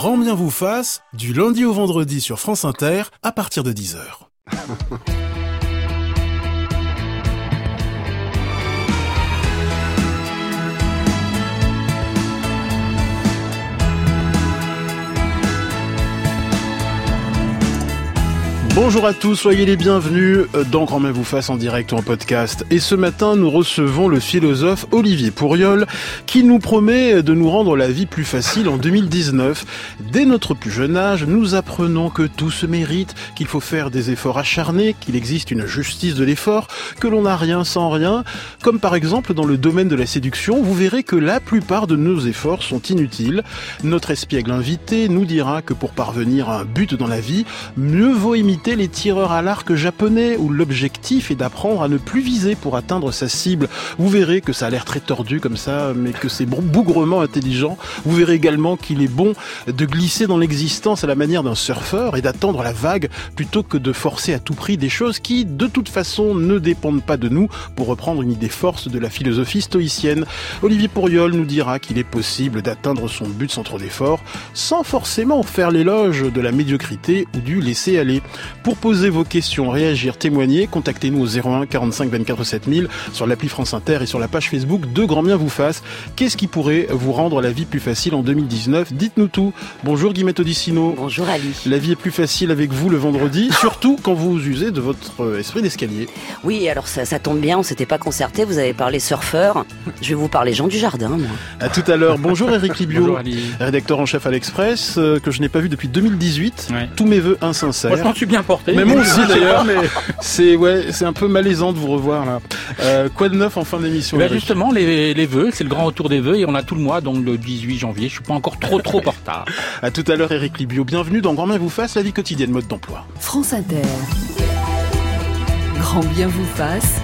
Grand bien vous fasse, du lundi au vendredi sur France Inter, à partir de 10h. Bonjour à tous, soyez les bienvenus dans Grand bien vous fasse en direct ou en podcast. Et ce matin, nous recevons le philosophe Olivier Pourriol qui nous promet de nous rendre la vie plus facile en 2019. Dès notre plus jeune âge, nous apprenons que tout se mérite, qu'il faut faire des efforts acharnés, qu'il existe une justice de l'effort, que l'on n'a rien sans rien. Comme par exemple dans le domaine de la séduction, vous verrez que la plupart de nos efforts sont inutiles. Notre espiègle invité nous dira que pour parvenir à un but dans la vie, mieux vaut imiter les tireurs à l'arc japonais où l'objectif est d'apprendre à ne plus viser pour atteindre sa cible. Vous verrez que ça a l'air très tordu comme ça, mais que c'est bougrement intelligent. Vous verrez également qu'il est bon de glisser dans l'existence à la manière d'un surfeur et d'attendre la vague plutôt que de forcer à tout prix des choses qui, de toute façon, ne dépendent pas de nous, pour reprendre une idée force de la philosophie stoïcienne. Olivier Pourriol nous dira qu'il est possible d'atteindre son but sans trop d'efforts, sans forcément faire l'éloge de la médiocrité ou du laisser-aller. Pour poser vos questions, réagir, témoigner, contactez-nous au 01 45 24 7000 sur l'appli France Inter et sur la page Facebook de Grand bien vous fasse. Qu'est-ce qui pourrait vous rendre la vie plus facile en 2019 ? Dites-nous tout. Bonjour Guillemette Odissino. Bonjour Ali. La vie est plus facile avec vous le vendredi, surtout quand vous usez de votre esprit d'escalier. Oui, alors ça tombe bien, on s'était pas concerté, vous avez parlé surfeur. Je vais vous parler Jean Dujardin, moi. À tout à l'heure. Bonjour Eric Libio. Bonjour Ali. Rédacteur en chef à l'Express, que je n'ai pas vu depuis 2018. Ouais. Tous mes vœux insincères. Moi, je m'en suis bien porté. Mais moi aussi d'ailleurs, mais c'est un peu malaisant de vous revoir là. Quoi de neuf en fin d'émission? Justement, les vœux, c'est le grand retour des vœux et on a tout le mois, donc le 18 janvier. Je suis pas encore trop en retard. À tout à l'heure, Eric Libio. Bienvenue dans Grand bien vous fasse, la vie quotidienne, mode d'emploi. France Inter. Grand bien vous fasse.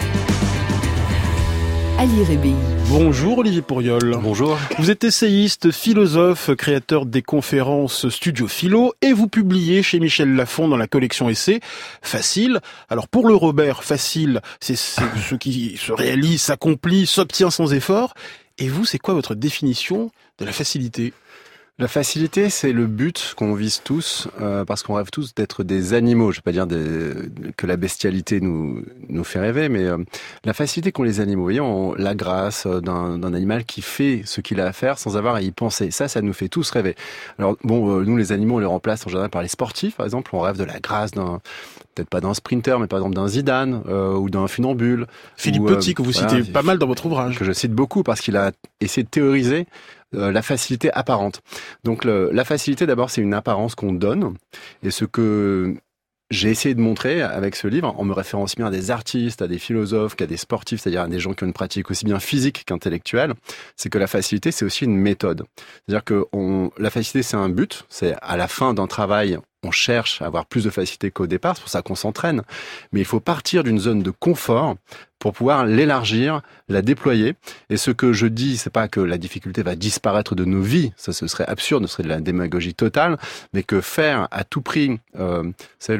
Ali Rébéi. Bonjour Olivier Pourriol. Bonjour. Vous êtes essayiste, philosophe, créateur des conférences Studio Philo et vous publiez chez Michel Lafon dans la collection Essai Facile. Alors pour le Robert, facile, c'est ce qui se réalise, s'accomplit, s'obtient sans effort. Et vous, c'est quoi votre définition de la facilité ? La facilité, c'est le but qu'on vise tous, parce qu'on rêve tous d'être des animaux. Je ne vais pas dire que la bestialité nous fait rêver, mais la facilité qu'ont les animaux. Vous voyez, la grâce d'un animal qui fait ce qu'il a à faire sans avoir à y penser. Ça nous fait tous rêver. Alors bon, nous les animaux, on les remplace en général par les sportifs. Par exemple, on rêve de la grâce peut-être pas d'un sprinter, mais par exemple d'un Zidane ou d'un funambule. Philippe Petit, que vous citez pas mal dans votre ouvrage. Que je cite beaucoup parce qu'il a essayé de théoriser la facilité apparente. Donc la facilité, d'abord, c'est une apparence qu'on donne. Et ce que j'ai essayé de montrer avec ce livre, en me référant aussi bien à des artistes, à des philosophes, qu'à des sportifs, c'est-à-dire à des gens qui ont une pratique aussi bien physique qu'intellectuelle, c'est que la facilité, c'est aussi une méthode. C'est-à-dire que la facilité, c'est un but. C'est à la fin d'un travail, on cherche à avoir plus de facilité qu'au départ, c'est pour ça qu'on s'entraîne. Mais il faut partir d'une zone de confort pour pouvoir l'élargir, la déployer. Et ce que je dis, c'est pas que la difficulté va disparaître de nos vies, ça ce serait absurde, ce serait de la démagogie totale, mais que faire à tout prix, c'est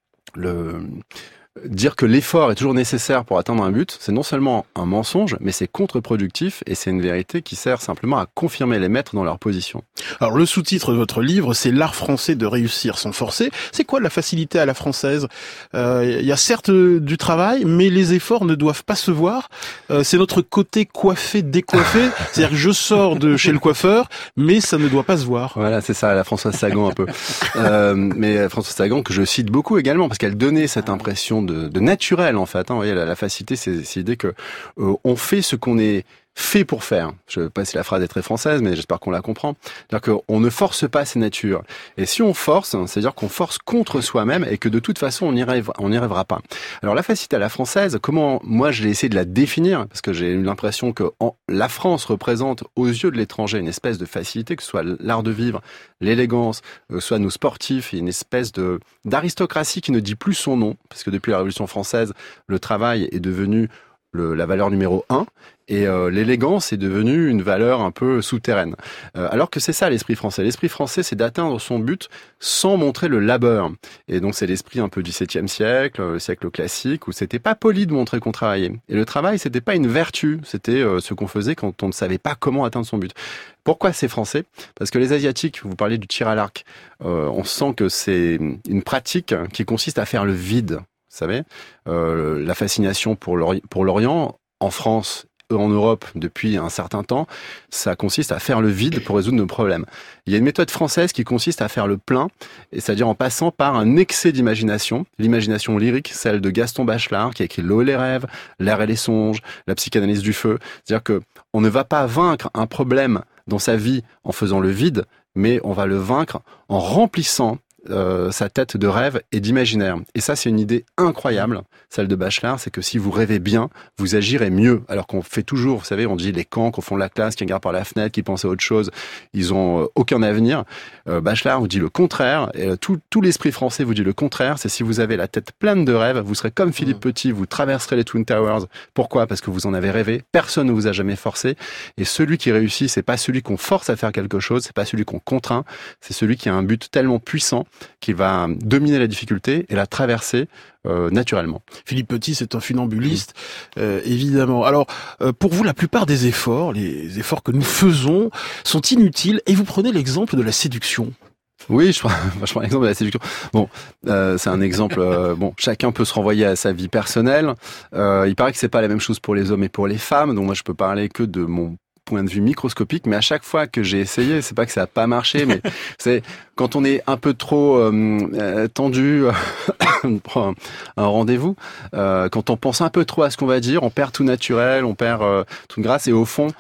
dire que l'effort est toujours nécessaire pour atteindre un but, c'est non seulement un mensonge, mais c'est contre-productif et c'est une vérité qui sert simplement à confirmer les maîtres dans leur position. Alors le sous-titre de votre livre, c'est l'art français de réussir sans forcer. C'est quoi la facilité à la française ? Il y a certes du travail, mais les efforts ne doivent pas se voir. C'est notre côté coiffé, décoiffé. C'est-à-dire que je sors de chez le coiffeur, mais ça ne doit pas se voir. Voilà, c'est ça, la Françoise Sagan un peu. Mais Françoise Sagan que je cite beaucoup également, parce qu'elle donnait cette impression de naturel en fait. Vous voyez, la facilité, c'est l'idée que on fait ce qu'on est fait pour faire. Je ne sais pas si la phrase est très française, mais j'espère qu'on la comprend. C'est-à-dire qu'on ne force pas ses natures. Et si on force, c'est-à-dire qu'on force contre soi-même et que de toute façon, on n'y arrivera pas. Alors la facilité à la française, comment moi je l'ai essayé de la définir, parce que j'ai eu l'impression que la France représente aux yeux de l'étranger une espèce de facilité, que ce soit l'art de vivre, l'élégance, soit nos sportifs, et une espèce d'aristocratie qui ne dit plus son nom, parce que depuis la Révolution française, le travail est devenu la valeur numéro 1, et l'élégance est devenue une valeur un peu souterraine. Alors que c'est ça l'esprit français. L'esprit français, c'est d'atteindre son but sans montrer le labeur. Et donc c'est l'esprit un peu du XVIIe siècle, le siècle classique, où c'était pas poli de montrer qu'on travaillait. Et le travail, c'était pas une vertu, c'était ce qu'on faisait quand on ne savait pas comment atteindre son but. Pourquoi c'est français ? Parce que les Asiatiques, vous parlez du tir à l'arc, on sent que c'est une pratique qui consiste à faire le vide. Vous savez, la fascination pour l'Orient, en France, en Europe, depuis un certain temps, ça consiste à faire le vide pour résoudre nos problèmes. Il y a une méthode française qui consiste à faire le plein, et c'est-à-dire en passant par un excès d'imagination, l'imagination lyrique, celle de Gaston Bachelard, qui a écrit L'eau et les rêves, L'air et les songes, La psychanalyse du feu. C'est-à-dire que on ne va pas vaincre un problème dans sa vie en faisant le vide, mais on va le vaincre en remplissant sa tête de rêve et d'imaginaire. Et ça, c'est une idée incroyable, celle de Bachelard, c'est que si vous rêvez bien, vous agirez mieux. Alors qu'on fait toujours, vous savez, on dit les cancres au fond de la classe qui regardent par la fenêtre, qui pensent à autre chose, ils ont aucun avenir. Bachelard vous dit le contraire, et tout l'esprit français vous dit le contraire, c'est si vous avez la tête pleine de rêves, vous serez comme Philippe Petit, vous traverserez les Twin Towers. Pourquoi ? Parce que vous en avez rêvé, personne ne vous a jamais forcé, et celui qui réussit, c'est pas celui qu'on force à faire quelque chose, c'est pas celui qu'on contraint, c'est celui qui a un but tellement puissant qu'il va dominer la difficulté et la traverser naturellement. Philippe Petit, c'est un funambuliste, évidemment. Alors, pour vous, la plupart des efforts, les efforts que nous faisons, sont inutiles, et vous prenez l'exemple de la séduction. Oui, je prends l'exemple de la séduction. Bon, c'est un exemple. Chacun peut se renvoyer à sa vie personnelle. Il paraît que c'est pas la même chose pour les hommes et pour les femmes. Donc moi, je peux parler que de mon point de vue microscopique, mais à chaque fois que j'ai essayé, c'est pas que ça a pas marché, mais c'est quand on est un peu trop tendu pour un rendez-vous, quand on pense un peu trop à ce qu'on va dire, on perd tout naturel, on perd toute grâce, et au fond,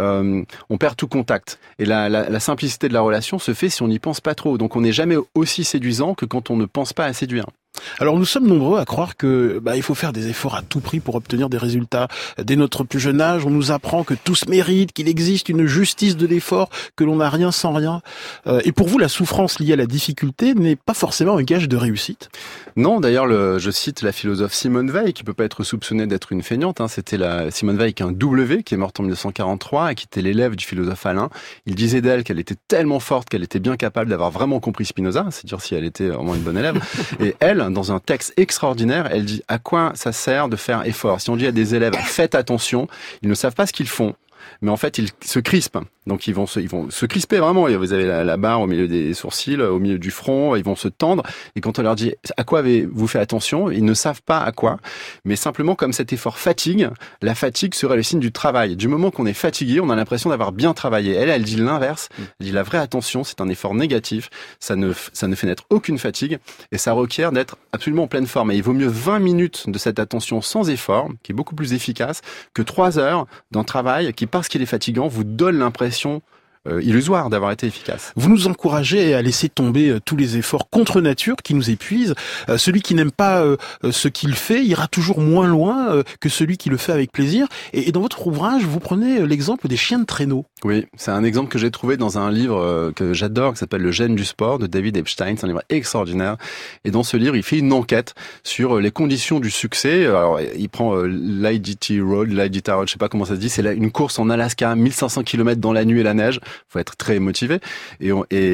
on perd tout contact. Et la simplicité de la relation se fait si on n'y pense pas trop. Donc on n'est jamais aussi séduisant que quand on ne pense pas à séduire. Alors nous sommes nombreux à croire que il faut faire des efforts à tout prix pour obtenir des résultats. Dès notre plus jeune âge, on nous apprend que tout se mérite, qu'il existe une justice de l'effort, que l'on n'a rien sans rien. Et pour vous, la souffrance liée à la difficulté n'est pas forcément un gage de réussite ? Non, d'ailleurs, je cite la philosophe Simone Weil, qui peut pas être soupçonnée d'être une feignante. C'était Simone Weil avec un W, qui est morte en 1943 et qui était l'élève du philosophe Alain. Il disait d'elle qu'elle était tellement forte qu'elle était bien capable d'avoir vraiment compris Spinoza, c'est dire si elle était vraiment une bonne élève. Et elle, dans un texte extraordinaire, elle dit à quoi ça sert de faire effort. Si on dit à des élèves faites attention, ils ne savent pas ce qu'ils font, mais en fait ils se crispent. Donc ils vont se crisper vraiment. Vous avez la barre au milieu des sourcils, au milieu du front, ils vont se tendre. Et quand on leur dit à quoi avez-vous fait attention, ils ne savent pas à quoi. Mais simplement comme cet effort fatigue, la fatigue serait le signe du travail. Du moment qu'on est fatigué, on a l'impression d'avoir bien travaillé. Elle dit l'inverse. Elle dit la vraie attention, c'est un effort négatif. Ça ne fait naître aucune fatigue et ça requiert d'être absolument en pleine forme. Et il vaut mieux 20 minutes de cette attention sans effort, qui est beaucoup plus efficace, que 3 heures d'un travail qui, parce qu'il est fatigant, vous donne l'impression illusoire d'avoir été efficace. Vous nous encouragez à laisser tomber tous les efforts contre nature qui nous épuisent. Celui qui n'aime pas ce qu'il fait ira toujours moins loin que celui qui le fait avec plaisir. Et dans votre ouvrage, vous prenez l'exemple des chiens de traîneau. Oui, c'est un exemple que j'ai trouvé dans un livre que j'adore, qui s'appelle Le gène du sport, de David Epstein. C'est un livre extraordinaire. Et dans ce livre, il fait une enquête sur les conditions du succès. Alors, il prend l'IDT Road, je sais pas comment ça se dit. C'est une course en Alaska, 1500 km dans la nuit et la neige. Faut être très motivé. Et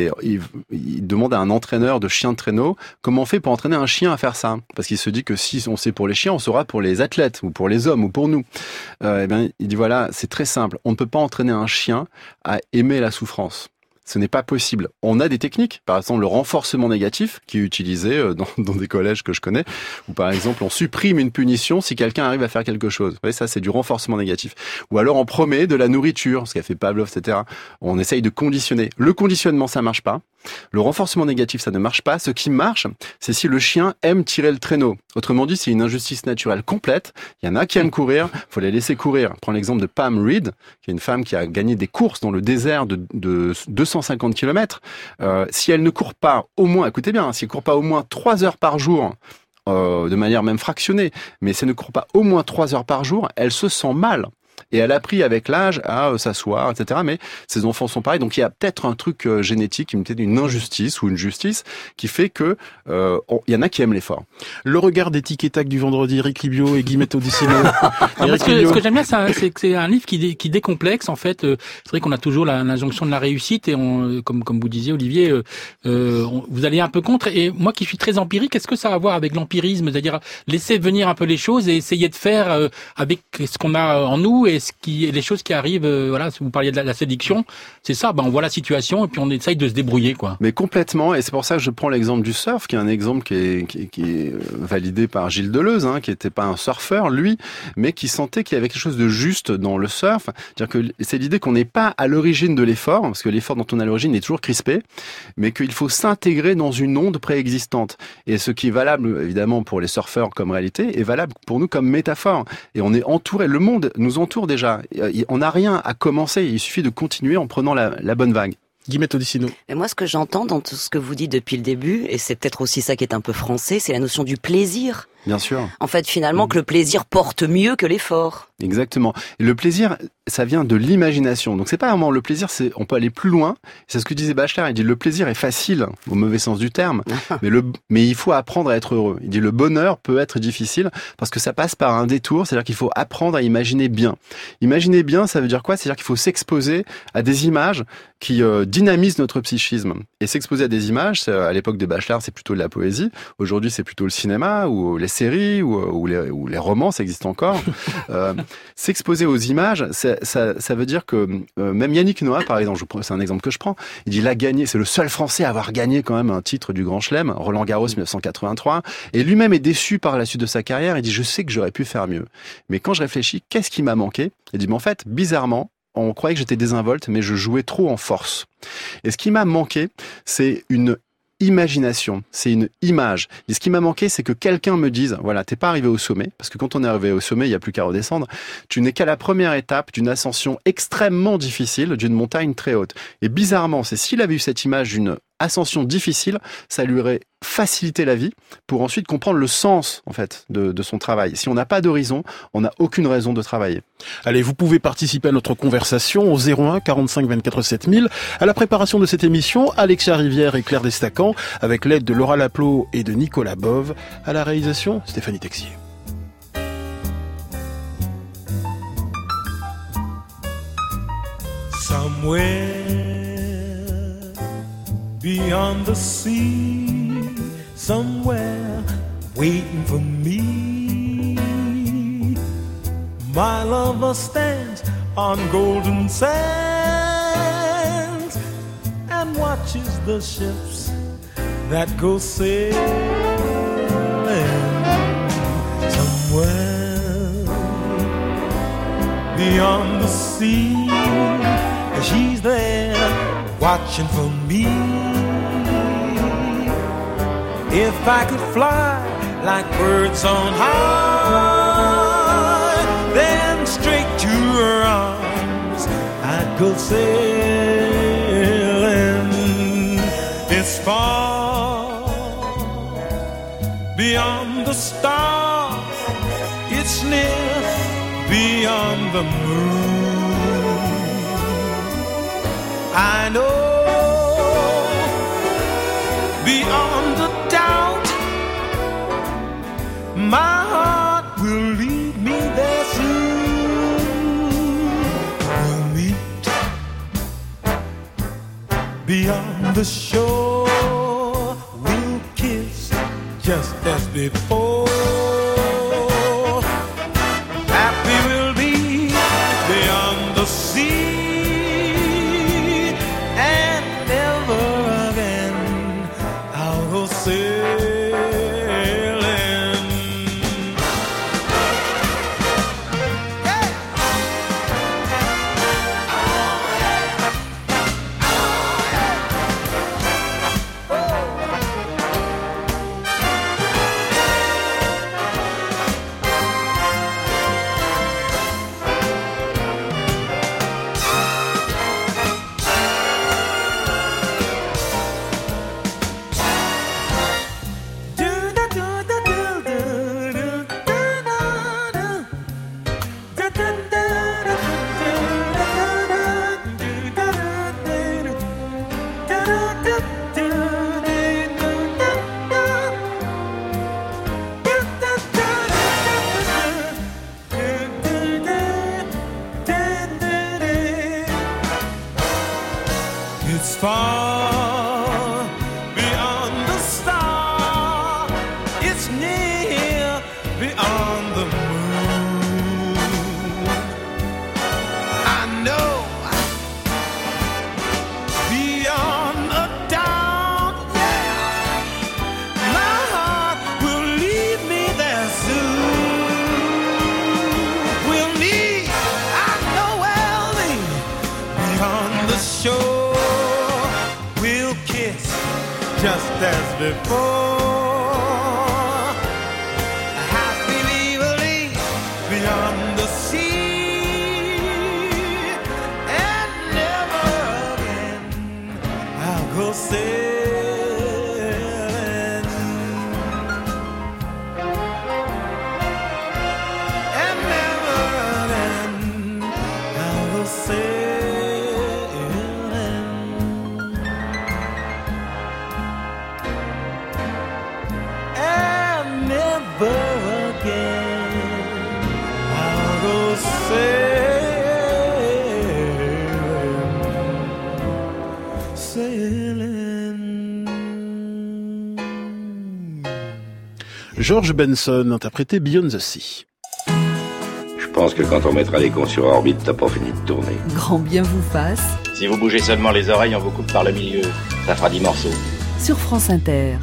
il demande à un entraîneur de chien de traîneau comment on fait pour entraîner un chien à faire ça. Parce qu'il se dit que si on sait pour les chiens, on saura pour les athlètes, ou pour les hommes, ou pour nous. Il dit voilà, c'est très simple. On ne peut pas entraîner un chien à aimer la souffrance. Ce n'est pas possible. On a des techniques, par exemple le renforcement négatif, qui est utilisé dans des collèges que je connais, où par exemple on supprime une punition si quelqu'un arrive à faire quelque chose. Vous voyez, ça c'est du renforcement négatif. Ou alors on promet de la nourriture, ce qu'a fait Pavlov, etc. On essaye de conditionner. Le conditionnement, ça marche pas. Le renforcement négatif, ça ne marche pas. Ce qui marche, c'est si le chien aime tirer le traîneau. Autrement dit, c'est une injustice naturelle complète. Il y en a qui aiment courir, faut les laisser courir. Prends l'exemple de Pam Reed, qui est une femme qui a gagné des courses dans le désert de 250 km. Si elle ne court pas au moins, écoutez bien, si elle ne court pas au moins 3 heures par jour, de manière même fractionnée, mais si elle ne court pas au moins 3 heures par jour, elle se sent mal. Et elle a appris avec l'âge à s'asseoir, etc. Mais ses enfants sont pareils. Donc il y a peut-être un truc génétique, peut-être une injustice ou une justice qui fait que il y en a qui aiment l'effort. Le regard des tic et tac du vendredi, Eric Libio et Guillemette Odissino. Ce que j'aime bien, c'est que c'est un livre qui décomplexe, en fait. C'est vrai qu'on a toujours l'injonction de la réussite et comme vous disiez, Olivier, vous allez un peu contre. Et moi qui suis très empirique, est-ce que ça a à voir avec l'empirisme? C'est-à-dire laisser venir un peu les choses et essayer de faire avec ce qu'on a en nous et les choses qui arrivent. Voilà, si vous parliez de la séduction, c'est ça. On voit la situation et puis on essaye de se débrouiller, quoi. Mais complètement. Et c'est pour ça que je prends l'exemple du surf, qui est un exemple qui est validé par Gilles Deleuze, qui n'était pas un surfeur, lui, mais qui sentait qu'il y avait quelque chose de juste dans le surf. C'est-à-dire que c'est l'idée qu'on n'est pas à l'origine de l'effort, parce que l'effort dont on est à l'origine est toujours crispé, mais qu'il faut s'intégrer dans une onde préexistante. Et ce qui est valable, évidemment, pour les surfeurs comme réalité, est valable pour nous comme métaphore. Et on est entouré, le monde nous entoure déjà. On n'a rien à commencer, il suffit de continuer en prenant la bonne vague. Guillemette Odissino. Et moi, ce que j'entends dans tout ce que vous dites depuis le début, et c'est peut-être aussi ça qui est un peu français, c'est la notion du plaisir. Bien sûr. En fait, finalement, que le plaisir porte mieux que l'effort. Exactement. Et le plaisir, ça vient de l'imagination. Donc c'est pas vraiment le plaisir, on peut aller plus loin. C'est ce que disait Bachelard. Il dit le plaisir est facile, au mauvais sens du terme, mais il faut apprendre à être heureux. Il dit le bonheur peut être difficile parce que ça passe par un détour. C'est-à-dire qu'il faut apprendre à imaginer bien. Imaginer bien, ça veut dire quoi? C'est-à-dire qu'il faut s'exposer à des images qui dynamisent notre psychisme. Et s'exposer à des images, à l'époque de Bachelard, c'est plutôt de la poésie. Aujourd'hui, c'est plutôt le cinéma ou les séries ou les romans, ça existe encore. S'exposer aux images, ça veut dire que même Yannick Noah, par exemple, c'est un exemple que je prends, il dit il a gagné, c'est le seul Français à avoir gagné quand même un titre du Grand Chelem, Roland Garros 1983, et lui-même est déçu par la suite de sa carrière. Il dit je sais que j'aurais pu faire mieux, mais quand je réfléchis, qu'est-ce qui m'a manqué? Il dit mais en fait, bizarrement, on croyait que j'étais désinvolte, mais je jouais trop en force. Et ce qui m'a manqué, c'est une imagination, c'est une image. Et ce qui m'a manqué, c'est que quelqu'un me dise, voilà, t'es pas arrivé au sommet, parce que quand on est arrivé au sommet, il n'y a plus qu'à redescendre. Tu n'es qu'à la première étape d'une ascension extrêmement difficile, d'une montagne très haute. Et bizarrement, c'est s'il avait eu cette image d'une ascension difficile, ça lui aurait facilité la vie pour ensuite comprendre le sens, en fait, de son travail. Si on n'a pas d'horizon, on n'a aucune raison de travailler. Allez, vous pouvez participer à notre conversation au 01 45 24 7000. À la préparation de cette émission, Alexia Rivière et Claire Destacan, avec l'aide de Laura Laplot et de Nicolas Bove. À la réalisation, Stéphanie Texier. Beyond the sea, somewhere waiting for me. My lover stands on golden sands and watches the ships that go sailing. Somewhere beyond the sea, she's there watching for me. If I could fly like birds on high, then straight to her arms I'd go sailing. It's far beyond the stars, it's near beyond the moon. I know beyond the doubt, my heart will lead me there soon. We'll meet beyond the shore, we'll kiss just as before. Happy we'll be beyond the sea, and never again I'll go sailing. It's far beyond the star. It's near beyond the moon. I know beyond a doubt, yeah, my heart will lead me there soon. We'll meet, I know we'll meet beyond the shore. We'll kiss just as before. Happily we'll leave beyond the sea, and never again I'll go sailing. And never again I'll go sailing. And never again I'll go sailing. George Benson interprétait Beyond the Sea. Je pense que quand on mettra les cons sur orbite, t'as pas fini de tourner. Grand bien vous fasse Si vous bougez seulement les oreilles, on vous coupe par le milieu. Ça fera 10 morceaux. sur France Inter.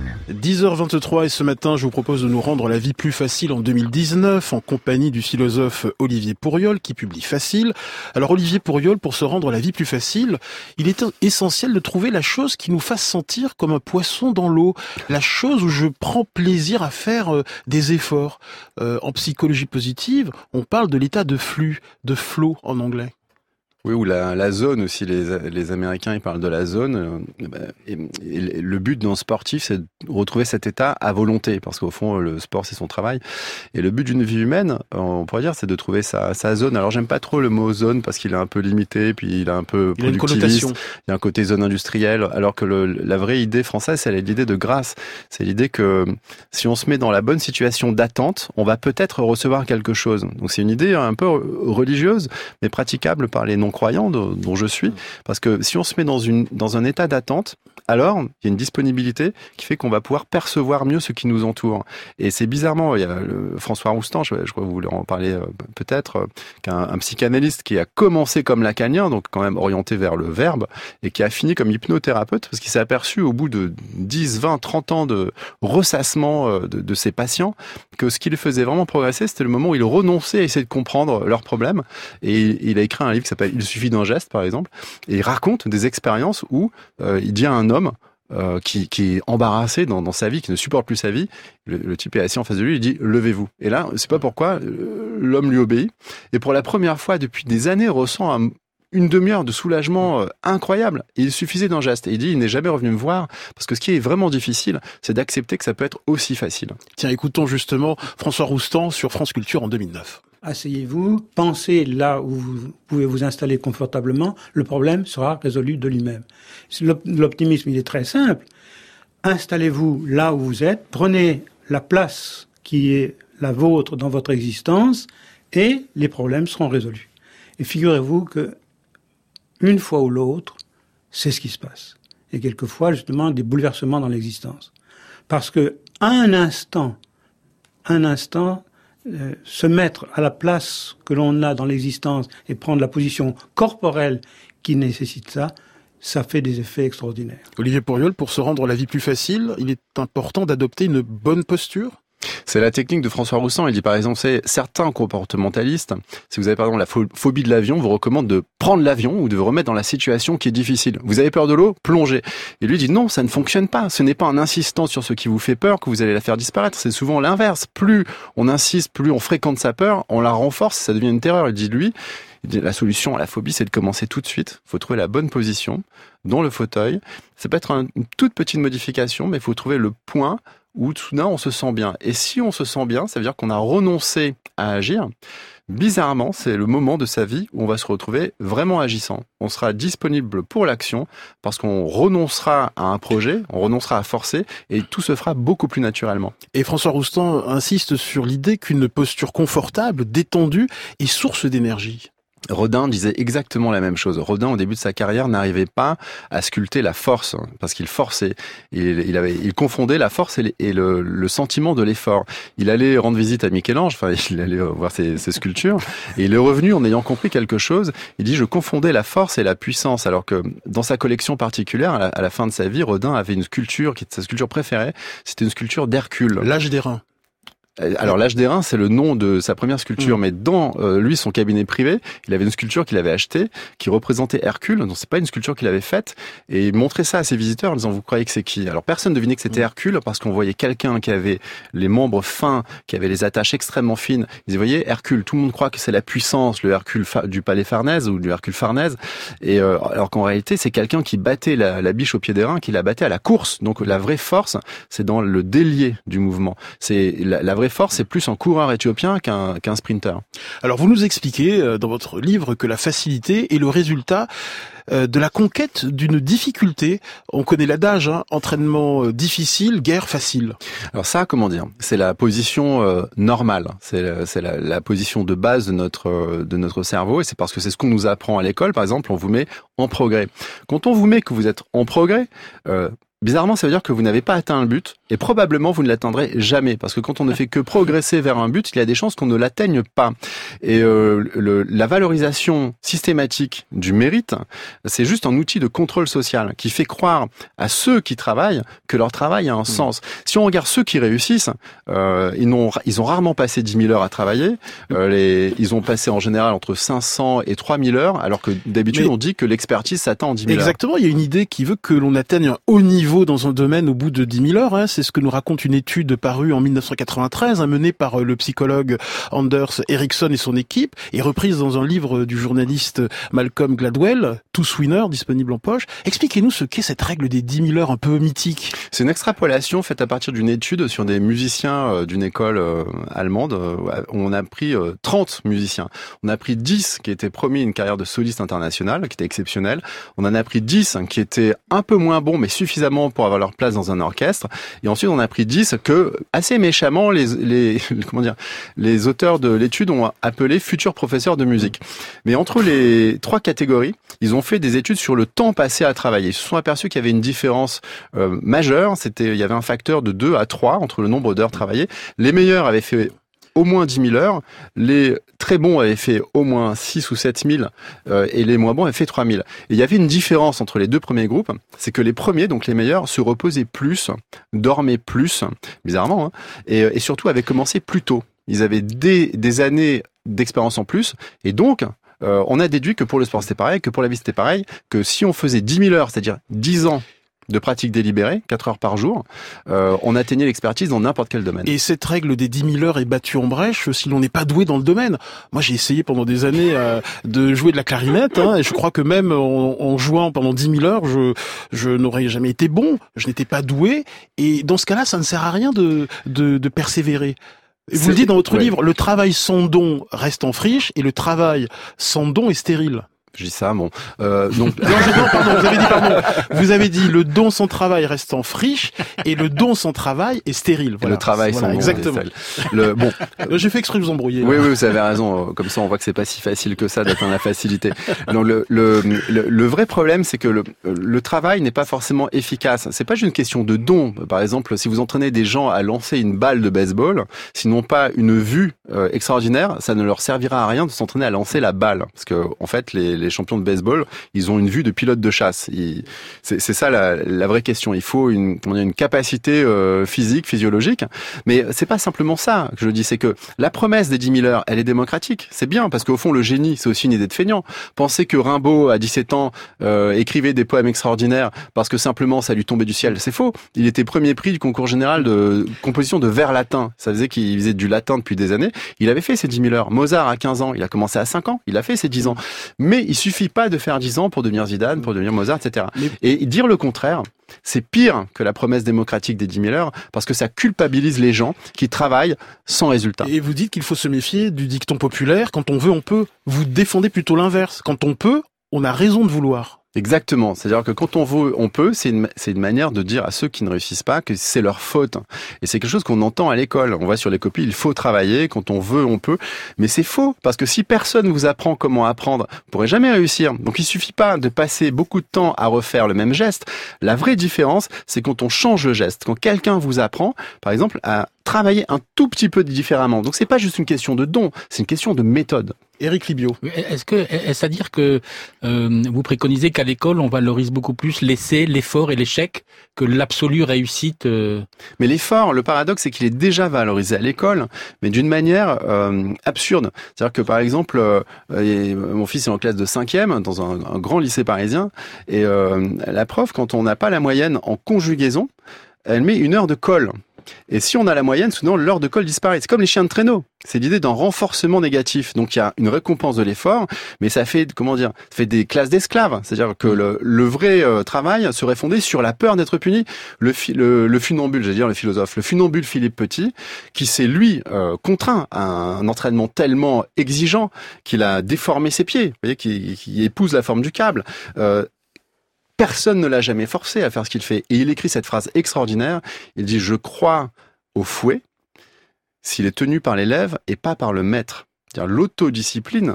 10h23 et ce matin, je vous propose de nous rendre la vie plus facile en 2019 en compagnie du philosophe Olivier Pourriol qui publie Facile. Alors Olivier Pourriol, pour se rendre la vie plus facile, il est essentiel de trouver la chose qui nous fasse sentir comme un poisson dans l'eau, la chose où je prends plaisir à faire des efforts. En psychologie positive, on parle de l'état de flux, de flow en anglais. Oui, ou la zone aussi, les Américains, ils parlent de la zone. Et le but d'un sportif, c'est de retrouver cet état à volonté, parce qu'au fond, le sport, c'est son travail. Et le but d'une vie humaine, on pourrait dire, c'est de trouver sa zone. Alors, j'aime pas trop le mot zone, parce qu'il est un peu limité, puis il est un peu productiviste. Il y a un côté zone industrielle, alors que la vraie idée française, c'est l'idée de grâce. C'est l'idée que si on se met dans la bonne situation d'attente, on va peut-être recevoir quelque chose. Donc, c'est une idée un peu religieuse, mais praticable par les non-croyants dont je suis, parce que si on se met dans un état d'attente, alors il y a une disponibilité qui fait qu'on va pouvoir percevoir mieux ce qui nous entoure. Et c'est bizarrement, il y a François Roustan, je crois que vous voulez en parler peut-être, un psychanalyste qui a commencé comme lacanien, donc quand même orienté vers le verbe, et qui a fini comme hypnothérapeute, parce qu'il s'est aperçu au bout de 10, 20, 30 ans de ressassement de ses patients, que ce qui le faisait vraiment progresser, c'était le moment où il renonçait à essayer de comprendre leurs problèmes. Et il a écrit un livre qui s'appelle « Il suffit d'un geste », par exemple, et il raconte des expériences où il dit à un homme qui est embarrassé dans sa vie, qui ne supporte plus sa vie, le type est assis en face de lui, il dit « levez-vous ». Et là, c'est pas pourquoi, l'homme lui obéit, et pour la première fois depuis des années, ressent une demi-heure de soulagement incroyable. Et il suffisait d'un geste. Et il dit, il n'est jamais revenu me voir, parce que ce qui est vraiment difficile, c'est d'accepter que ça peut être aussi facile. Tiens, écoutons justement François Roustan sur France Culture en 2009. Asseyez-vous, pensez là où vous pouvez vous installer confortablement, le problème sera résolu de lui-même. L'optimisme, il est très simple. Installez-vous là où vous êtes, prenez la place qui est la vôtre dans votre existence, et les problèmes seront résolus. Et figurez-vous que une fois ou l'autre, c'est ce qui se passe. Et quelquefois, justement, des bouleversements dans l'existence. Parce que, un instant, se mettre à la place que l'on a dans l'existence et prendre la position corporelle qui nécessite ça fait des effets extraordinaires. Olivier Pourriol, pour se rendre la vie plus facile, il est important d'adopter une bonne posture ? C'est la technique de François Roustan. Il dit par exemple, certains comportementalistes, si vous avez par exemple la phobie de l'avion, vous recommande de prendre l'avion ou de vous remettre dans la situation qui est difficile. Vous avez peur de l'eau, plongez. Et lui dit non, ça ne fonctionne pas. Ce n'est pas en insistant sur ce qui vous fait peur que vous allez la faire disparaître. C'est souvent l'inverse. Plus on insiste, plus on fréquente sa peur, on la renforce, ça devient une terreur. Il dit la solution à la phobie, c'est de commencer tout de suite. Il faut trouver la bonne position dans le fauteuil. Ça peut être une toute petite modification, mais il faut trouver le point où soudain on se sent bien. Et si on se sent bien, ça veut dire qu'on a renoncé à agir. Bizarrement, c'est le moment de sa vie où on va se retrouver vraiment agissant. On sera disponible pour l'action parce qu'on renoncera à un projet, on renoncera à forcer et tout se fera beaucoup plus naturellement. Et François Roustan insiste sur l'idée qu'une posture confortable, détendue, est source d'énergie. Rodin disait exactement la même chose. Rodin, au début de sa carrière, n'arrivait pas à sculpter la force, parce qu'il forçait. Il confondait la force et le sentiment de l'effort. Il allait rendre visite à Michel-Ange, il allait voir ses sculptures, et il est revenu en ayant compris quelque chose. Il dit, je confondais la force et la puissance, alors que dans sa collection particulière, à la fin de sa vie, Rodin avait une sculpture qui était sa sculpture préférée. C'était une sculpture d'Hercule. L'âge des reins. Alors l'âge des reins, c'est le nom de sa première sculpture, mais dans lui, son cabinet privé, il avait une sculpture qu'il avait achetée, qui représentait Hercule, donc c'est pas une sculpture qu'il avait faite, et il montrait ça à ses visiteurs en disant, vous croyez que c'est qui? Alors personne ne devinait que c'était Hercule, parce qu'on voyait quelqu'un qui avait les membres fins, qui avait les attaches extrêmement fines. Ils disaient, vous voyez, Hercule, tout le monde croit que c'est la puissance, le Hercule du palais Farnèse ou du Hercule Farnèse, et alors qu'en réalité, c'est quelqu'un qui battait la biche au pied des reins, qui la battait à la course. Donc la vraie force, c'est dans le délié du mouvement. C'est la vraie force, c'est plus un coureur éthiopien qu'un sprinter. Alors vous nous expliquez dans votre livre que la facilité est le résultat de la conquête d'une difficulté. On connaît l'adage, entraînement difficile, guerre facile. Alors ça, comment dire, c'est la position normale, c'est la position de base de notre cerveau, et c'est parce que c'est ce qu'on nous apprend à l'école. Par exemple, on vous met en progrès. Quand on vous met que vous êtes en progrès, bizarrement, ça veut dire que vous n'avez pas atteint le but, et probablement vous ne l'atteindrez jamais, parce que quand on ne fait que progresser vers un but, il y a des chances qu'on ne l'atteigne pas. Et la valorisation systématique du mérite, c'est juste un outil de contrôle social qui fait croire à ceux qui travaillent que leur travail a un sens. Si on regarde ceux qui réussissent, ils ont rarement passé 10 000 heures à travailler. Ils ont passé en général entre 500 et 3 000 heures, alors que d'habitude on dit que l'expertise s'atteint en 10 000 heures. Exactement, il y a une idée qui veut que l'on atteigne un haut niveau dans un domaine au bout de 10 000 heures. C'est ce que nous raconte une étude parue en 1993, menée par le psychologue Anders Ericsson et son équipe, et reprise dans un livre du journaliste Malcolm Gladwell, Tous Winners, disponible en poche. Expliquez-nous ce qu'est cette règle des 10 000 heures un peu mythique. C'est une extrapolation faite à partir d'une étude sur des musiciens d'une école allemande. On a pris 30 musiciens. On a pris 10 qui étaient promis une carrière de soliste internationale, qui était exceptionnelle. On en a pris 10 qui étaient un peu moins bons, mais suffisamment pour avoir leur place dans un orchestre. Et ensuite, on a pris 10 que, assez méchamment, les auteurs de l'étude ont appelé futurs professeurs de musique. Mais entre les trois catégories, ils ont fait des études sur le temps passé à travailler. Ils se sont aperçus qu'il y avait une différence majeure. Il y avait un facteur de 2 à 3 entre le nombre d'heures travaillées. Les meilleurs avaient fait au moins 10 000 heures, les très bons avaient fait au moins 6 ou 7 000 et les moins bons avaient fait 3 000. Et il y avait une différence entre les deux premiers groupes, c'est que les premiers, donc les meilleurs, se reposaient plus, dormaient plus, bizarrement, et surtout avaient commencé plus tôt. Ils avaient des années d'expérience en plus, et donc on a déduit que pour le sport c'était pareil, que pour la vie c'était pareil, que si on faisait 10 000 heures, c'est-à-dire 10 ans de pratique délibérée, 4 heures par jour, on atteignait l'expertise dans n'importe quel domaine. Et cette règle des 10 000 heures est battue en brèche si l'on n'est pas doué dans le domaine. Moi, j'ai essayé pendant des années de jouer de la clarinette, et je crois que même en jouant pendant 10 000 heures, je n'aurais jamais été bon, je n'étais pas doué, et dans ce cas-là, ça ne sert à rien de persévérer. Vous le dites dans votre livre, le travail sans don reste en friche, et le travail sans don est stérile. Je dis ça, bon. Donc... pardon, vous avez dit le don sans travail reste en friche et le don sans travail est stérile. Voilà. Et le travail sans don. Exactement. J'ai fait exprès de vous embrouiller. Oui, vous avez raison. Comme ça, on voit que c'est pas si facile que ça d'atteindre la facilité. Donc, le vrai problème, c'est que le travail n'est pas forcément efficace. C'est pas juste une question de don. Par exemple, si vous entraînez des gens à lancer une balle de baseball, s'ils n'ont pas une vue extraordinaire, ça ne leur servira à rien de s'entraîner à lancer la balle. Parce que, en fait, les champions de baseball, ils ont une vue de pilote de chasse. C'est ça la vraie question. Il faut une capacité physique, physiologique. Mais c'est pas simplement ça que je dis. C'est que la promesse des 10 000 heures, elle est démocratique. C'est bien parce qu'au fond, le génie, c'est aussi une idée de feignant. Penser que Rimbaud, à 17 ans, écrivait des poèmes extraordinaires parce que simplement ça lui tombait du ciel, c'est faux. Il était premier prix du concours général de composition de vers latin. Ça faisait qu'il faisait du latin depuis des années. Il avait fait ses 10 000 heures. Mozart, à 15 ans, il a commencé à 5 ans. Il a fait ses 10 ans. Mais il suffit pas de faire 10 ans pour devenir Zidane, pour devenir Mozart, etc. Et dire le contraire, c'est pire que la promesse démocratique des 10 000 heures parce que ça culpabilise les gens qui travaillent sans résultat. Et vous dites qu'il faut se méfier du dicton populaire. Quand on veut, on peut. Vous défendez plutôt l'inverse. Quand on peut, on a raison de vouloir. Exactement. C'est-à-dire que quand on veut, on peut, c'est une manière de dire à ceux qui ne réussissent pas que c'est leur faute. Et c'est quelque chose qu'on entend à l'école. On voit sur les copies, il faut travailler, quand on veut, on peut. Mais c'est faux, parce que si personne vous apprend comment apprendre, vous pourrez jamais réussir. Donc il suffit pas de passer beaucoup de temps à refaire le même geste. La vraie différence, c'est quand on change le geste. Quand quelqu'un vous apprend, par exemple, à travailler un tout petit peu différemment. Donc c'est pas juste une question de don, c'est une question de méthode. Éric Libio. Est-ce à dire que vous préconisez qu'à l'école, on valorise beaucoup plus l'essai, l'effort et l'échec que l'absolue réussite Mais l'effort, le paradoxe, c'est qu'il est déjà valorisé à l'école, mais d'une manière absurde. C'est-à-dire que, par exemple, mon fils est en classe de 5e, dans un grand lycée parisien, et la prof, quand on n'a pas la moyenne en conjugaison, elle met 1 heure de colle. Et si on a la moyenne, souvent l'heure de colle disparaît. C'est comme les chiens de traîneau. C'est l'idée d'un renforcement négatif. Donc il y a une récompense de l'effort, mais ça fait, ça fait des classes d'esclaves. C'est-à-dire que le vrai travail serait fondé sur la peur d'être puni. Le funambule, j'allais dire le philosophe, le funambule Philippe Petit, qui s'est lui contraint à un entraînement tellement exigeant qu'il a déformé ses pieds, vous voyez, qui épouse la forme du câble. Personne ne l'a jamais forcé à faire ce qu'il fait. Et il écrit cette phrase extraordinaire. Il dit « Je crois au fouet s'il est tenu par l'élève et pas par le maître. » C'est-à-dire l'autodiscipline,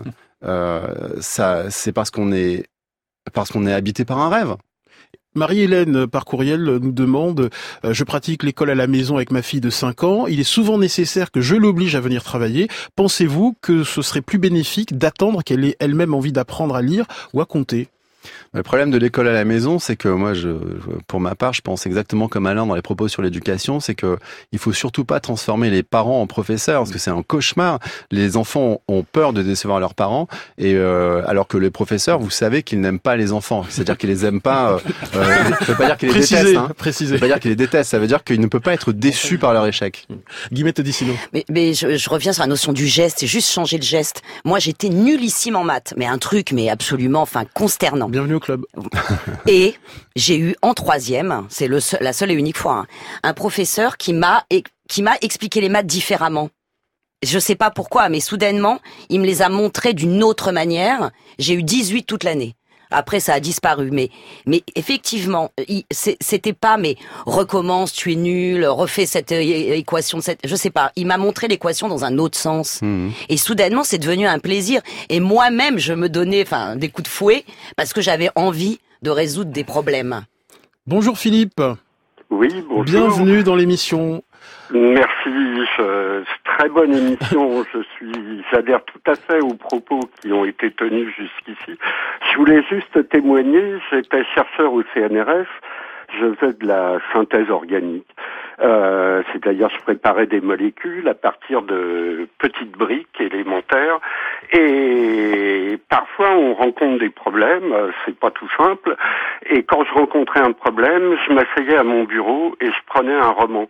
c'est parce qu'on est habité par un rêve. Marie-Hélène, par courriel, nous demande « Je pratique l'école à la maison avec ma fille de 5 ans. Il est souvent nécessaire que je l'oblige à venir travailler. Pensez-vous que ce serait plus bénéfique d'attendre qu'elle ait elle-même envie d'apprendre à lire ou à compter ?» Le problème de l'école à la maison, c'est que moi, pour ma part, je pense exactement comme Alain dans les propos sur l'éducation, c'est que il faut surtout pas transformer les parents en professeurs, parce que c'est un cauchemar. Les enfants ont peur de décevoir leurs parents, et alors que les professeurs, vous savez qu'ils n'aiment pas les enfants, c'est-à-dire qu'ils les aiment pas. Ça veut pas dire qu'ils les détestent. Ça veut pas dire qu'ils les détestent. Ça veut dire qu'ils ne peuvent pas être déçus par leur échec. Guillemette Odissino. Mais je reviens sur la notion du geste, c'est juste changer le geste. Moi, j'étais nullissime en maths, mais un truc, mais absolument, consternant. Bienvenue au club. Et j'ai eu en 3e, c'est la seule et unique fois, un professeur qui m'a expliqué les maths différemment. Je sais pas pourquoi, mais soudainement, il me les a montrés d'une autre manière. J'ai eu 18 toute l'année. Après, ça a disparu, mais effectivement, c'était pas, mais recommence, tu es nul, refais cette équation, je sais pas. Il m'a montré l'équation dans un autre sens. Et soudainement, c'est devenu un plaisir. Et moi-même, je me donnais, des coups de fouet parce que j'avais envie de résoudre des problèmes. Bonjour Philippe. Oui, bonjour. Bienvenue dans l'émission. Merci, très bonne émission. J'adhère tout à fait aux propos qui ont été tenus jusqu'ici. Je voulais juste témoigner, j'étais chercheur au CNRS, je faisais de la synthèse organique. C'est-à-dire je préparais des molécules à partir de petites briques élémentaires et parfois on rencontre des problèmes, c'est pas tout simple, et quand je rencontrais un problème, je m'asseyais à mon bureau et je prenais un roman.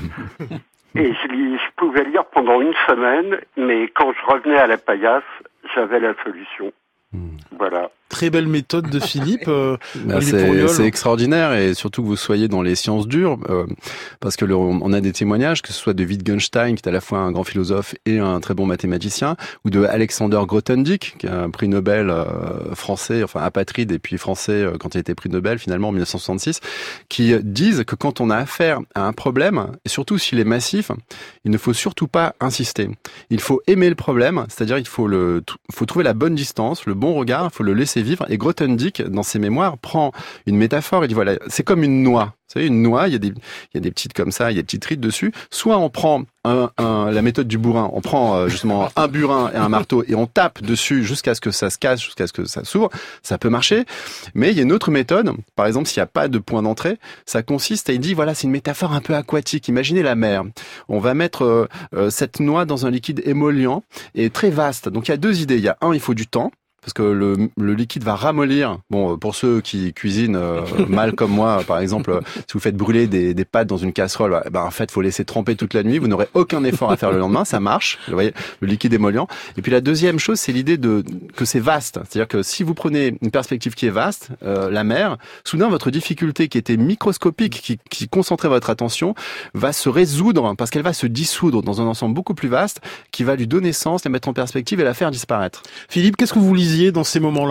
Et je pouvais lire pendant 1 semaine, mais quand je revenais à la paillasse, j'avais la solution. Voilà. Très belle méthode de Philippe. C'est extraordinaire, et surtout que vous soyez dans les sciences dures, parce que on a des témoignages, que ce soit de Wittgenstein, qui est à la fois un grand philosophe et un très bon mathématicien, ou de Alexander Grothendieck, qui a un prix Nobel français, apatride et puis français quand il a été prix Nobel finalement en 1966, qui disent que quand on a affaire à un problème, et surtout s'il est massif, il ne faut surtout pas insister. Il faut aimer le problème, c'est-à-dire il faut trouver la bonne distance, le bon regard, il faut le laisser vivre. Et Grothendieck, dans ses mémoires, prend une métaphore, il dit voilà, c'est comme une noix. Vous savez, une noix, il y a des petites comme ça, il y a des petites rides dessus. Soit on prend la méthode du bourrin, on prend justement un burin et un marteau et on tape dessus jusqu'à ce que ça se casse, jusqu'à ce que ça s'ouvre. Ça peut marcher. Mais il y a une autre méthode. Par exemple, s'il n'y a pas de point d'entrée, ça consiste à, il dit voilà, c'est une métaphore un peu aquatique. Imaginez la mer. On va mettre cette noix dans un liquide émollient et très vaste. Donc il y a 2 idées. Il y a il faut du temps. Parce que le liquide va ramollir. Bon, pour ceux qui cuisinent mal comme moi, par exemple, si vous faites brûler des pâtes dans une casserole, en fait, faut laisser tremper toute la nuit. Vous n'aurez aucun effort à faire le lendemain. Ça marche. Vous voyez, le liquide émollient. Et puis la deuxième chose, c'est l'idée que c'est vaste. C'est-à-dire que si vous prenez une perspective qui est vaste, la mer, soudain votre difficulté qui était microscopique, qui concentrait votre attention, va se résoudre parce qu'elle va se dissoudre dans un ensemble beaucoup plus vaste qui va lui donner sens, la mettre en perspective et la faire disparaître. Philippe, qu'est-ce que vous lisiez dans ces moments-là?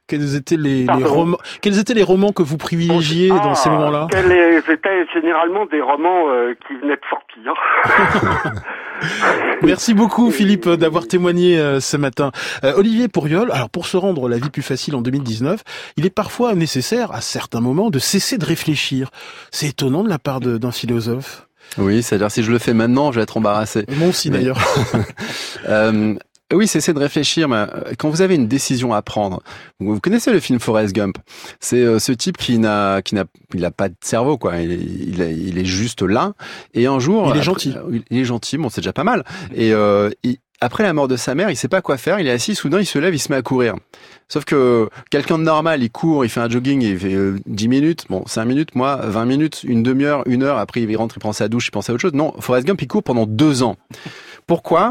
Quels étaient les romans que vous privilégiez dans ces moments-là? C'était généralement des romans qui venaient de sortir. Merci beaucoup Philippe d'avoir témoigné ce matin. Olivier Pourriol, alors pour se rendre la vie plus facile en 2019, il est parfois nécessaire à certains moments de cesser de réfléchir. C'est étonnant de la part d'un philosophe. Oui, c'est-à-dire si je le fais maintenant, je vais être embarrassé. Moi aussi d'ailleurs. Oui, cessez de réfléchir. Mais quand vous avez une décision à prendre, vous connaissez le film Forrest Gump. C'est ce type il a pas de cerveau, quoi. Il est juste là. Et un jour, il est gentil. Il est gentil. Bon, c'est déjà pas mal. Et après la mort de sa mère, il sait pas quoi faire. Il est assis. Soudain, il se lève, il se met à courir. Sauf que quelqu'un de normal, il court, il fait un jogging, il fait 10 minutes, 5 minutes, moi, 20 minutes, une demi-heure, 1 heure. Après, il rentre, il prend sa douche, il pense à autre chose. Non, Forrest Gump, il court pendant 2 ans. Pourquoi ?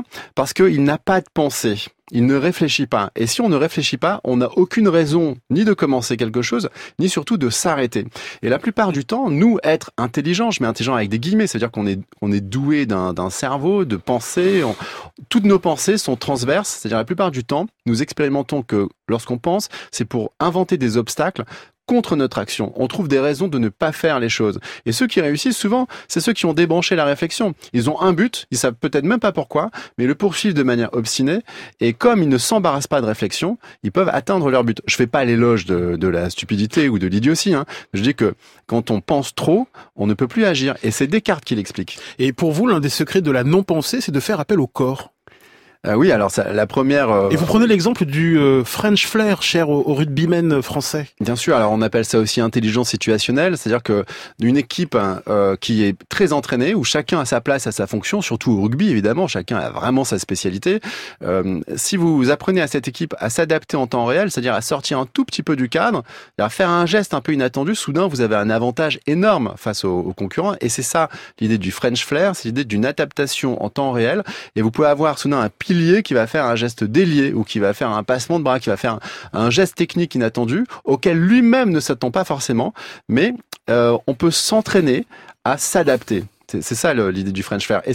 Parce qu'il n'a pas de pensée. Il ne réfléchit pas. Et si on ne réfléchit pas, on n'a aucune raison ni de commencer quelque chose, ni surtout de s'arrêter. Et la plupart du temps, nous, être intelligents, je mets intelligent avec des guillemets, c'est-à-dire qu'on est doué d'un cerveau, de pensée. Toutes nos pensées sont transverses, c'est-à-dire la plupart du temps, nous expérimentons que lorsqu'on pense, c'est pour inventer des obstacles contre notre action. On trouve des raisons de ne pas faire les choses. Et ceux qui réussissent souvent, c'est ceux qui ont débranché la réflexion. Ils ont un but, ils savent peut-être même pas pourquoi, mais le poursuivent de manière obstinée. Et comme ils ne s'embarrassent pas de réflexion, ils peuvent atteindre leur but. Je fais pas l'éloge de la stupidité ou de l'idiotie. Je dis que quand on pense trop, on ne peut plus agir. Et c'est Descartes qui l'explique. Et pour vous, l'un des secrets de la non-pensée, c'est de faire appel au corps. Oui, alors la première... Et vous prenez l'exemple du French flair, cher aux rugbymen français. Bien sûr, alors on appelle ça aussi intelligence situationnelle, c'est-à-dire que d'une équipe qui est très entraînée, où chacun a sa place, a sa fonction, surtout au rugby évidemment, chacun a vraiment sa spécialité. Si vous apprenez à cette équipe à s'adapter en temps réel, c'est-à-dire à sortir un tout petit peu du cadre, à faire un geste un peu inattendu, soudain vous avez un avantage énorme face aux concurrents. Et c'est ça l'idée du French flair, c'est l'idée d'une adaptation en temps réel. Et vous pouvez avoir soudain un pilier qui va faire un geste délié ou qui va faire un passement de bras, qui va faire un geste technique inattendu auquel lui-même ne s'attend pas forcément, mais on peut s'entraîner à s'adapter. C'est ça l'idée du French flair. Et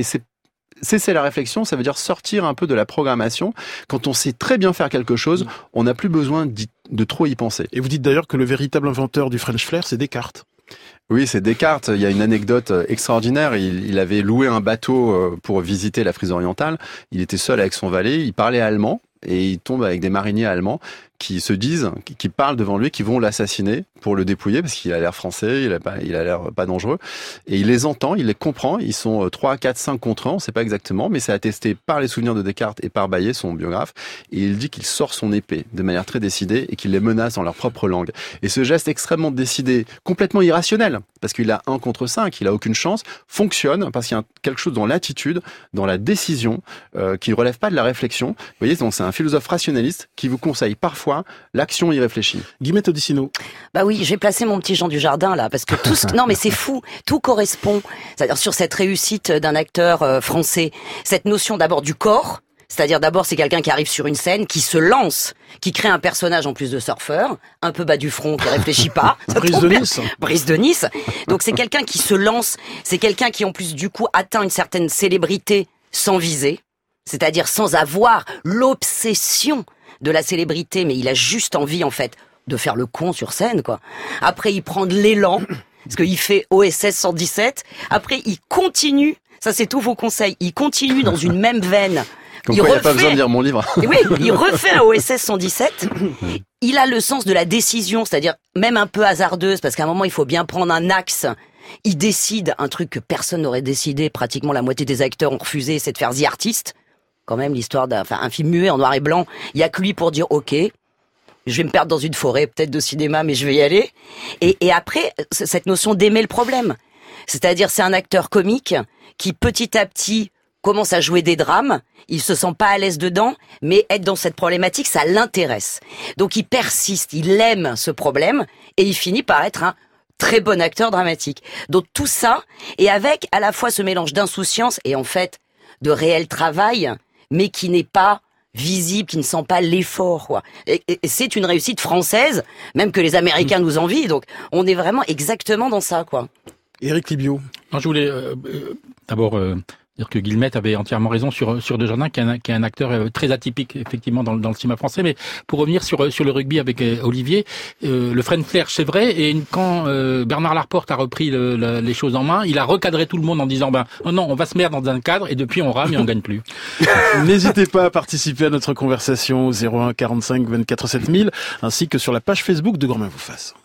c'est la réflexion, ça veut dire sortir un peu de la programmation. Quand on sait très bien faire quelque chose, on n'a plus besoin de trop y penser. Et vous dites d'ailleurs que le véritable inventeur du French flair, c'est Descartes. Oui, c'est Descartes. Il y a une anecdote extraordinaire. Il avait loué un bateau pour visiter la Frise orientale. Il était seul avec son valet. Il parlait allemand et il tombe avec des mariniers allemands qui se disent, qui parlent devant lui, qui vont l'assassiner pour le dépouiller parce qu'il a l'air français, il a l'air pas dangereux. Et il les entend, il les comprend. Ils sont 3, 4, 5 contre 1, on sait pas exactement, mais c'est attesté par les souvenirs de Descartes et par Baillet, son biographe. Et il dit qu'il sort son épée de manière très décidée et qu'il les menace dans leur propre langue. Et ce geste extrêmement décidé, complètement irrationnel, parce qu'il a 1 contre 5, il a aucune chance, fonctionne parce qu'il y a quelque chose dans l'attitude, dans la décision, qui ne relève pas de la réflexion. Vous voyez, donc c'est un philosophe rationaliste qui vous conseille parfois l'action irréfléchie. Guillemette Odissino. Bah oui, j'ai placé mon petit Jean Dujardin là, parce que tout non mais c'est fou, tout correspond. C'est-à-dire sur cette réussite d'un acteur français, cette notion d'abord du corps, c'est-à-dire d'abord c'est quelqu'un qui arrive sur une scène, qui se lance, qui crée un personnage en plus de surfeur, un peu bas du front, qui réfléchit pas. Brice de Nice. Brice de Nice. Donc c'est quelqu'un qui se lance, c'est quelqu'un qui en plus du coup atteint une certaine célébrité sans viser, c'est-à-dire sans avoir l'obsession de la célébrité, mais il a juste envie en fait de faire le con sur scène quoi. Après il prend de l'élan parce qu'il fait OSS 117. Après il continue, ça c'est tous vos conseils, il continue dans une même veine. Comme quoi il n'y a pas besoin de lire mon livre. Oui, il refait un OSS 117. Il a le sens de la décision, c'est-à-dire même un peu hasardeuse parce qu'à un moment il faut bien prendre un axe. Il décide un truc que personne n'aurait décidé, pratiquement la moitié des acteurs ont refusé, c'est de faire The Artist. Quand même l'histoire un film muet en noir et blanc, il y a que lui pour dire ok, je vais me perdre dans une forêt peut-être de cinéma mais je vais y aller. Et après cette notion d'aimer le problème, c'est-à-dire c'est un acteur comique qui petit à petit commence à jouer des drames, il se sent pas à l'aise dedans, mais être dans cette problématique ça l'intéresse. Donc il persiste, il aime ce problème et il finit par être un très bon acteur dramatique. Donc tout ça et avec à la fois ce mélange d'insouciance et en fait de réel travail, mais qui n'est pas visible, qui ne sent pas l'effort, quoi. Et c'est une réussite française, même que les Américains nous envient, donc on est vraiment exactement dans ça, quoi. Éric Libio. Alors, je voulais d'abord C'est-à-dire que Guillemette avait entièrement raison sur Desjardins, qui est un acteur très atypique, effectivement, dans le cinéma français. Mais pour revenir sur le rugby avec Olivier, le French Flair, c'est vrai. Et quand Bernard Laporte a repris les choses en main, il a recadré tout le monde en disant non, on va se mettre dans un cadre et depuis on rame et on gagne plus. N'hésitez pas à participer à notre conversation au 01 45 24 7000 ainsi que sur la page Facebook de Grand Main vous fasse.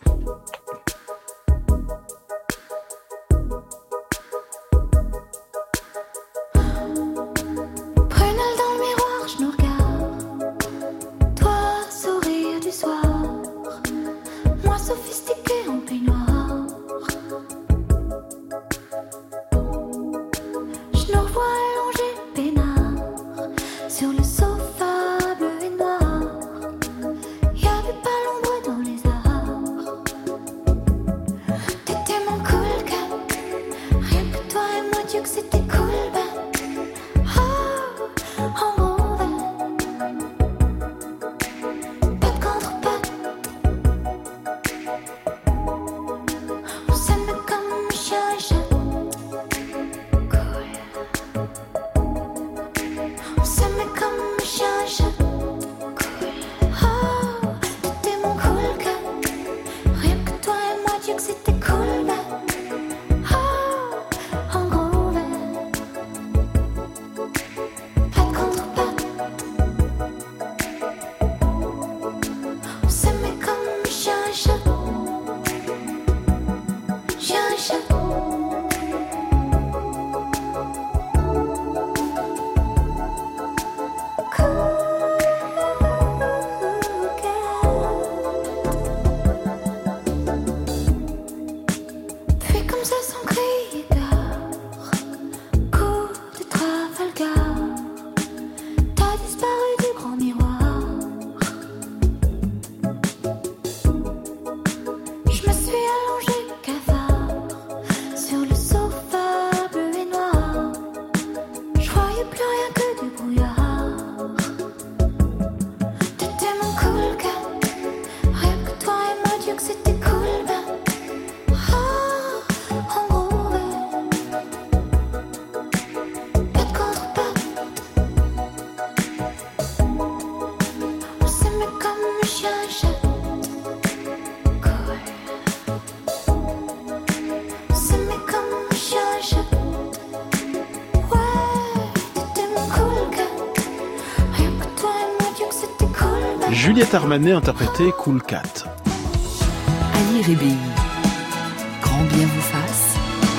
Juliette Armanet interprétait Cool Cat. Ali Ribéi, grand bien vous fasse,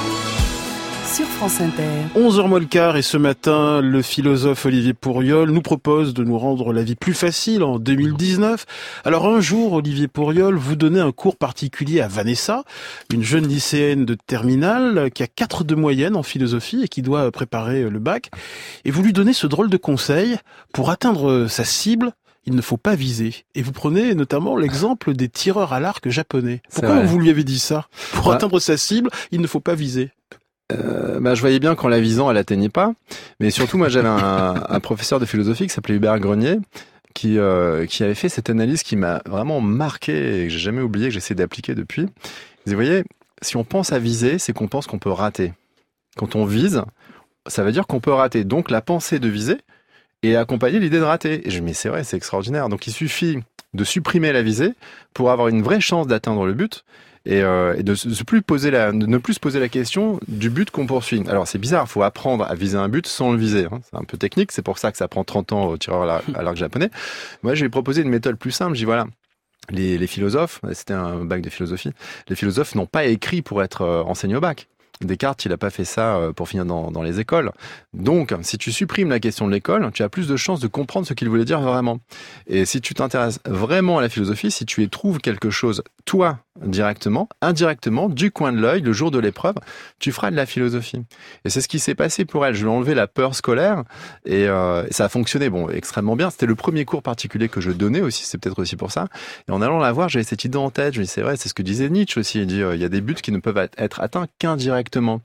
sur France Inter. 11h moins le quart et ce matin, le philosophe Olivier Pourriol nous propose de nous rendre la vie plus facile en 2019. Alors un jour, Olivier Pourriol, vous donnez un cours particulier à Vanessa, une jeune lycéenne de terminale qui a 4 de moyenne en philosophie et qui doit préparer le bac. Et vous lui donnez ce drôle de conseil: pour atteindre sa cible, il ne faut pas viser. Et vous prenez notamment l'exemple des tireurs à l'arc japonais. Pourquoi vous lui avez dit ça? Pour atteindre sa cible, il ne faut pas viser. Je voyais bien qu'en la visant, elle atteignait pas. Mais surtout, moi, j'avais un professeur de philosophie qui s'appelait Hubert Grenier, qui avait fait cette analyse qui m'a vraiment marqué et que j'ai jamais oublié, que j'essaie d'appliquer depuis. Il disait, vous voyez, si on pense à viser, c'est qu'on pense qu'on peut rater. Quand on vise, ça veut dire qu'on peut rater. Donc, la pensée de viser et accompagner l'idée de rater. Et je me dis, mais c'est vrai, c'est extraordinaire. Donc, il suffit de supprimer la visée pour avoir une vraie chance d'atteindre le but et de ne plus se poser la question du but qu'on poursuit. Alors, c'est bizarre, il faut apprendre à viser un but sans le viser. Hein. C'est un peu technique, c'est pour ça que ça prend 30 ans aux tireurs à l'arc japonais. Moi, je vais proposer une méthode plus simple. Je dis, voilà, les philosophes, c'était un bac de philosophie, les philosophes n'ont pas écrit pour être enseignés au bac. Descartes, il n'a pas fait ça pour finir dans les écoles. Donc, si tu supprimes la question de l'école, tu as plus de chances de comprendre ce qu'il voulait dire vraiment. Et si tu t'intéresses vraiment à la philosophie, si tu y trouves quelque chose, toi, directement, indirectement, du coin de l'œil, le jour de l'épreuve, tu feras de la philosophie. Et c'est ce qui s'est passé pour elle. Je lui ai enlevé la peur scolaire et ça a fonctionné extrêmement bien. C'était le premier cours particulier que je donnais aussi, c'est peut-être aussi pour ça. Et en allant la voir, j'avais cette idée en tête. Je me dis, c'est vrai, c'est ce que disait Nietzsche aussi. Il dit, il y a des buts qui ne peuvent être atteints qu'indirectement.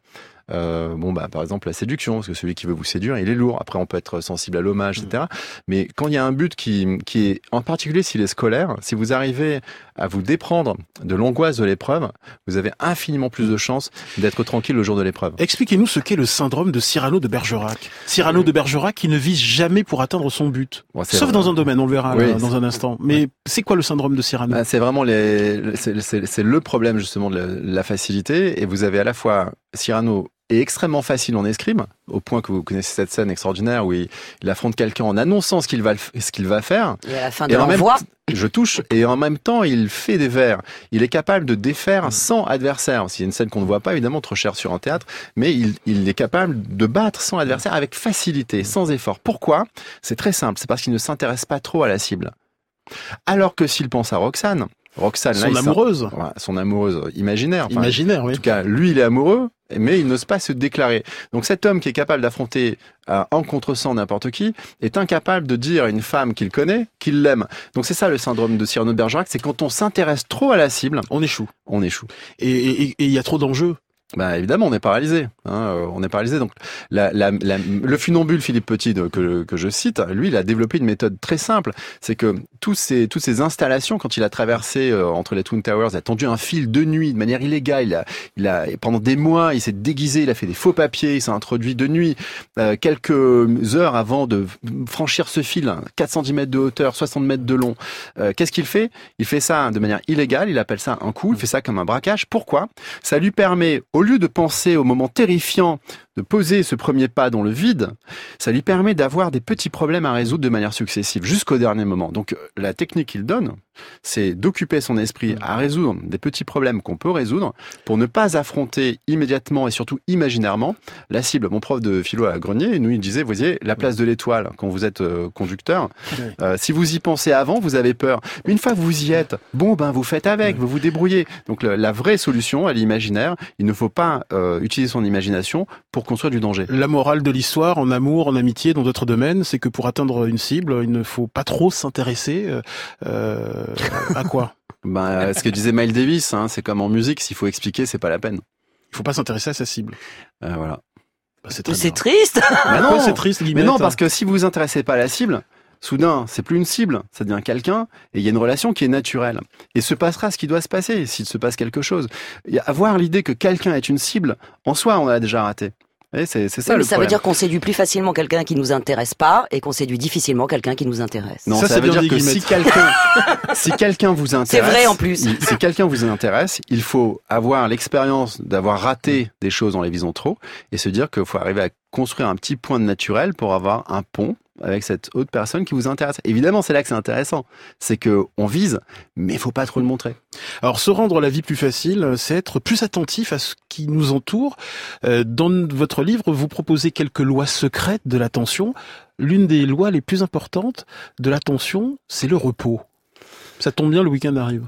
Par exemple, la séduction, parce que celui qui veut vous séduire, il est lourd. Après, on peut être sensible à l'hommage, etc. Mais quand il y a un but qui est, en particulier s'il est scolaire, si vous arrivez à vous déprendre de l'angoisse de l'épreuve, vous avez infiniment plus de chances d'être tranquille le jour de l'épreuve. Expliquez-nous ce qu'est le syndrome de Cyrano de Bergerac. Cyrano de Bergerac qui ne vise jamais pour atteindre son but. Sauf dans un domaine, on le verra dans un instant. Mais c'est quoi le syndrome de Cyrano ? C'est vraiment c'est le problème justement de la facilité. Et vous avez à la fois Cyrano est extrêmement facile en escrime, au point que vous connaissez cette scène extraordinaire où il affronte quelqu'un en annonçant ce qu'il va faire. Et à la fin de l'envoi, je touche, et en même temps, il fait des vers. Il est capable de défaire sans adversaire. C'est une scène qu'on ne voit pas, évidemment, trop chère sur un théâtre, mais il est capable de battre sans adversaire avec facilité, sans effort. Pourquoi ? C'est très simple, c'est parce qu'il ne s'intéresse pas trop à la cible. Alors que s'il pense à Roxane, son amoureuse imaginaire. Oui. En tout cas, lui, il est amoureux, mais il n'ose pas se déclarer. Donc cet homme qui est capable d'affronter en contre-sang n'importe qui est incapable de dire à une femme qu'il connaît qu'il l'aime. Donc c'est ça le syndrome de Cyrano de Bergerac, c'est quand on s'intéresse trop à la cible, on échoue. Et il y a trop d'enjeux. Évidemment, on est paralysé. On est paralysé. Donc, le funambule Philippe Petit que je cite, lui, il a développé une méthode très simple. C'est que toutes ces installations, quand il a traversé entre les Twin Towers, il a tendu un fil de nuit de manière illégale. Il a pendant des mois, il s'est déguisé, il a fait des faux papiers, il s'est introduit de nuit. Quelques heures avant de franchir ce fil, 410 mètres de hauteur, 60 mètres de long, qu'est-ce qu'il fait ? Il fait ça de manière illégale. Il appelle ça un coup. Il fait ça comme un braquage. Pourquoi ? Ça lui permet, au lieu de penser au moment terrifiant de poser ce premier pas dans le vide, ça lui permet d'avoir des petits problèmes à résoudre de manière successive jusqu'au dernier moment. Donc la technique qu'il donne, c'est d'occuper son esprit à résoudre des petits problèmes qu'on peut résoudre pour ne pas affronter immédiatement et surtout imaginairement la cible. Mon prof de philo à Grenier, nous, il disait, vous voyez, la place de l'étoile, quand vous êtes conducteur, si vous y pensez avant, vous avez peur. Mais une fois que vous y êtes, vous faites avec, vous vous débrouillez. Donc la vraie solution, elle est imaginaire. Il ne faut pas utiliser son imagination pour construire du danger. La morale de l'histoire, en amour, en amitié, dans d'autres domaines, c'est que pour atteindre une cible, il ne faut pas trop s'intéresser à quoi ? Ce que disait Miles Davis, c'est comme en musique, s'il faut expliquer, c'est pas la peine. Il faut pas s'intéresser à sa cible. Voilà. C'est triste. Non, c'est triste, mais non, parce que si vous vous intéressez pas à la cible, soudain, c'est plus une cible, ça devient quelqu'un, et il y a une relation qui est naturelle. Et se passera ce qui doit se passer, s'il se passe quelque chose. Avoir l'idée que quelqu'un est une cible, en soi, on a déjà raté. Et c'est ça le problème. Ça veut dire qu'on séduit plus facilement quelqu'un qui nous intéresse pas et qu'on séduit difficilement quelqu'un qui nous intéresse. Non, ça veut dire que si quelqu'un vous intéresse, c'est vrai en plus. Si quelqu'un vous intéresse, il faut avoir l'expérience d'avoir raté des choses en les visant trop et se dire qu'il faut arriver à construire un petit point de naturel pour avoir un pont avec cette autre personne qui vous intéresse. Évidemment, c'est là que c'est intéressant. C'est que on vise, mais il faut pas trop le montrer. Alors, se rendre la vie plus facile, c'est être plus attentif à ce qui nous entoure. Dans votre livre, vous proposez quelques lois secrètes de l'attention. L'une des lois les plus importantes de l'attention, c'est le repos. Ça tombe bien, le week-end arrive.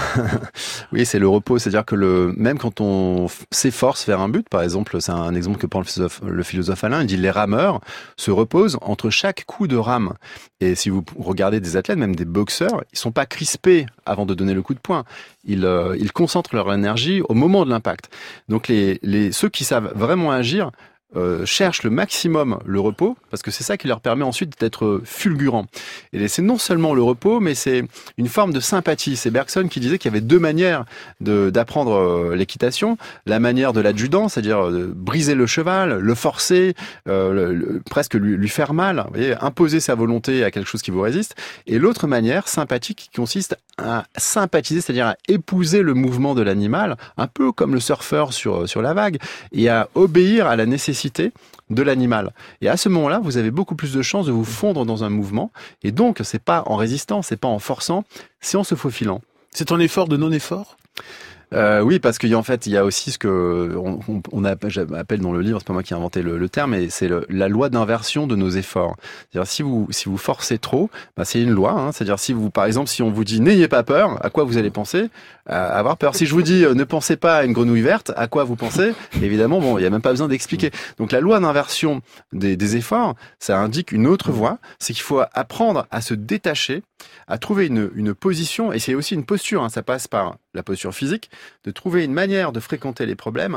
Oui, c'est le repos. C'est-à-dire que même quand on s'efforce vers un but, par exemple, c'est un exemple que prend le philosophe Alain, il dit les rameurs se reposent entre chaque coup de rame. Et si vous regardez des athlètes, même des boxeurs, ils sont pas crispés avant de donner le coup de poing. Ils concentrent leur énergie au moment de l'impact. Donc ceux qui savent vraiment agir, cherchent le maximum le repos, parce que c'est ça qui leur permet ensuite d'être fulgurants. Et c'est non seulement le repos, mais c'est une forme de sympathie. C'est Bergson qui disait qu'il y avait deux manières d'apprendre l'équitation. La manière de l'adjudant, c'est-à-dire briser le cheval, le forcer, presque lui faire mal, vous voyez, imposer sa volonté à quelque chose qui vous résiste. Et l'autre manière, sympathique, qui consiste à sympathiser, c'est-à-dire à épouser le mouvement de l'animal, un peu comme le surfeur sur la vague, et à obéir à la nécessité de l'animal. Et à ce moment-là, vous avez beaucoup plus de chances de vous fondre dans un mouvement. Et donc, c'est pas en résistant, c'est pas en forçant, c'est en se faufilant. C'est un effort de non-effort ? Oui, parce qu'en fait, il y a aussi ce que on appelle dans le livre, c'est pas moi qui ai inventé le terme, mais c'est la loi d'inversion de nos efforts. C'est-à-dire si vous forcez trop, c'est une loi. C'est-à-dire par exemple, si on vous dit n'ayez pas peur, à quoi vous allez penser ? Avoir peur. Si je vous dis ne pensez pas à une grenouille verte, à quoi vous pensez ? Évidemment, il y a même pas besoin d'expliquer. Donc la loi d'inversion des efforts, ça indique une autre voie, c'est qu'il faut apprendre à se détacher, à trouver une position, et c'est aussi une posture. Ça passe par la posture physique, de trouver une manière de fréquenter les problèmes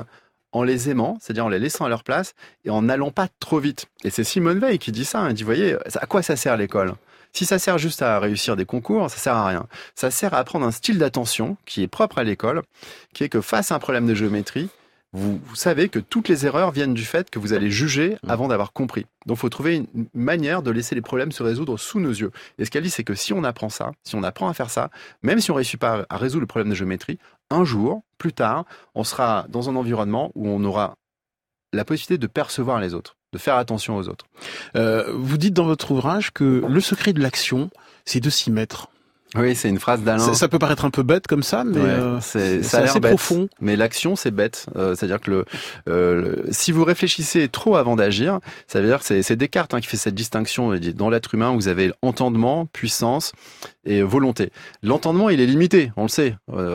en les aimant, c'est-à-dire en les laissant à leur place et en n'allant pas trop vite. Et c'est Simone Veil qui dit ça. Elle dit, voyez, à quoi ça sert l'école ? Si ça sert juste à réussir des concours, ça sert à rien. Ça sert à apprendre un style d'attention qui est propre à l'école, qui est que face à un problème de géométrie, vous savez que toutes les erreurs viennent du fait que vous allez juger avant d'avoir compris. Donc, il faut trouver une manière de laisser les problèmes se résoudre sous nos yeux. Et ce qu'elle dit, c'est que si on apprend ça, si on apprend à faire ça, même si on ne réussit pas à résoudre le problème de géométrie, un jour, plus tard, on sera dans un environnement où on aura la possibilité de percevoir les autres, de faire attention aux autres. Vous dites dans votre ouvrage que le secret de l'action, c'est de s'y mettre. Oui, c'est une phrase d'Alain. Ça peut paraître un peu bête comme ça, mais c'est ça a l'air assez bête. Profond. Mais l'action, c'est bête. C'est-à-dire que si vous réfléchissez trop avant d'agir, ça veut dire que c'est Descartes qui fait cette distinction. Dans l'être humain, vous avez entendement, puissance et volonté. L'entendement, il est limité, on le sait.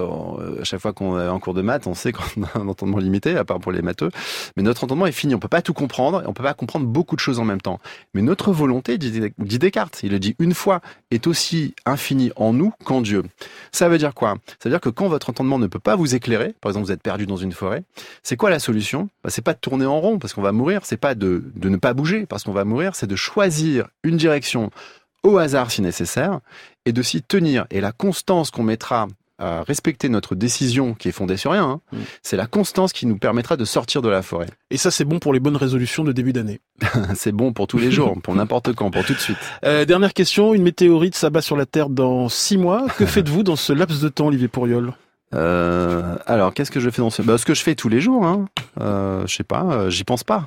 À chaque fois qu'on est en cours de maths, on sait qu'on a un entendement limité, à part pour les matheux. Mais notre entendement est fini. On peut pas tout comprendre. On peut pas comprendre beaucoup de choses en même temps. Mais notre volonté, dit Descartes, il le dit une fois, est aussi infinie en nous qu'en Dieu. Ça veut dire quoi ? Ça veut dire que quand votre entendement ne peut pas vous éclairer, par exemple vous êtes perdu dans une forêt, c'est quoi la solution ? C'est pas de tourner en rond parce qu'on va mourir, c'est pas de ne pas bouger parce qu'on va mourir, c'est de choisir une direction au hasard si nécessaire et de s'y tenir. Et la constance qu'on mettra à respecter notre décision qui est fondée sur rien, c'est la constance qui nous permettra de sortir de la forêt. Et ça, c'est bon pour les bonnes résolutions de début d'année. C'est bon pour tous les jours, pour n'importe quand, pour tout de suite. Dernière question, une météorite s'abat sur la Terre dans 6 mois. Que faites-vous dans ce laps de temps, Olivier Pourriol ? Alors, qu'est-ce que je fais dans ce... ce que je fais tous les jours, je sais pas, j'y pense pas.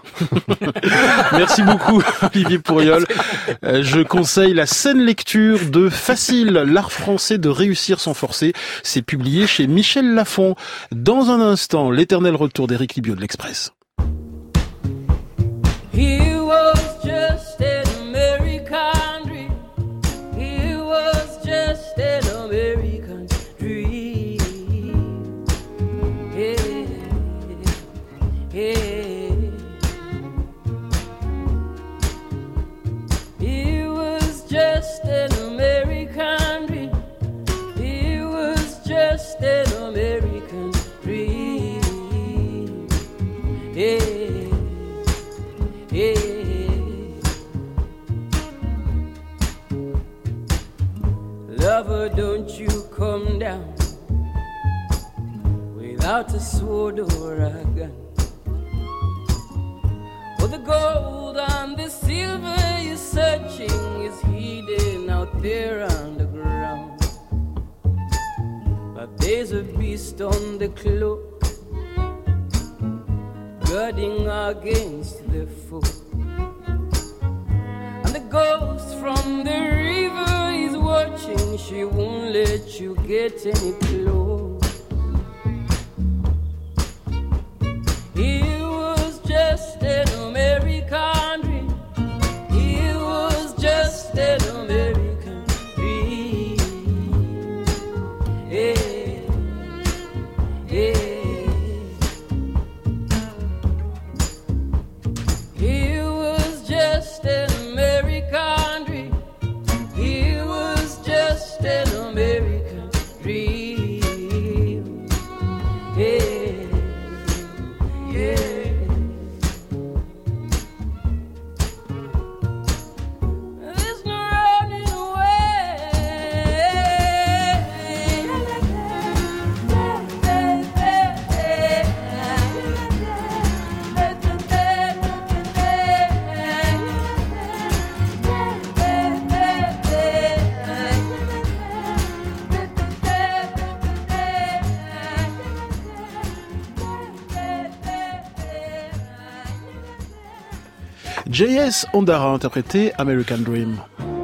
Merci beaucoup, Olivier Pourriol. Je conseille la saine lecture de Facile, l'art français de réussir sans forcer. C'est publié chez Michel Lafon. Dans un instant, l'éternel retour d'Éric Libiot de l'Express. He was just an American dream. He was just an American dream. Yeah, yeah. He was just an American dream. He was just an American dream. Yeah. Yeah. Lover, don't you come down without a sword or a gun. For the gold and the silver you're searching is hidden out there underground. But there's a beast on the cloak guarding against the foe. And the ghost from the river is watching. She won't let you get any close. He was just an American dream. He was just an American dream. Yeah, yeah. He was just an American dream. He was just an American dream. Yeah, yeah. There's no running J.S. Ondara interprété American Dream.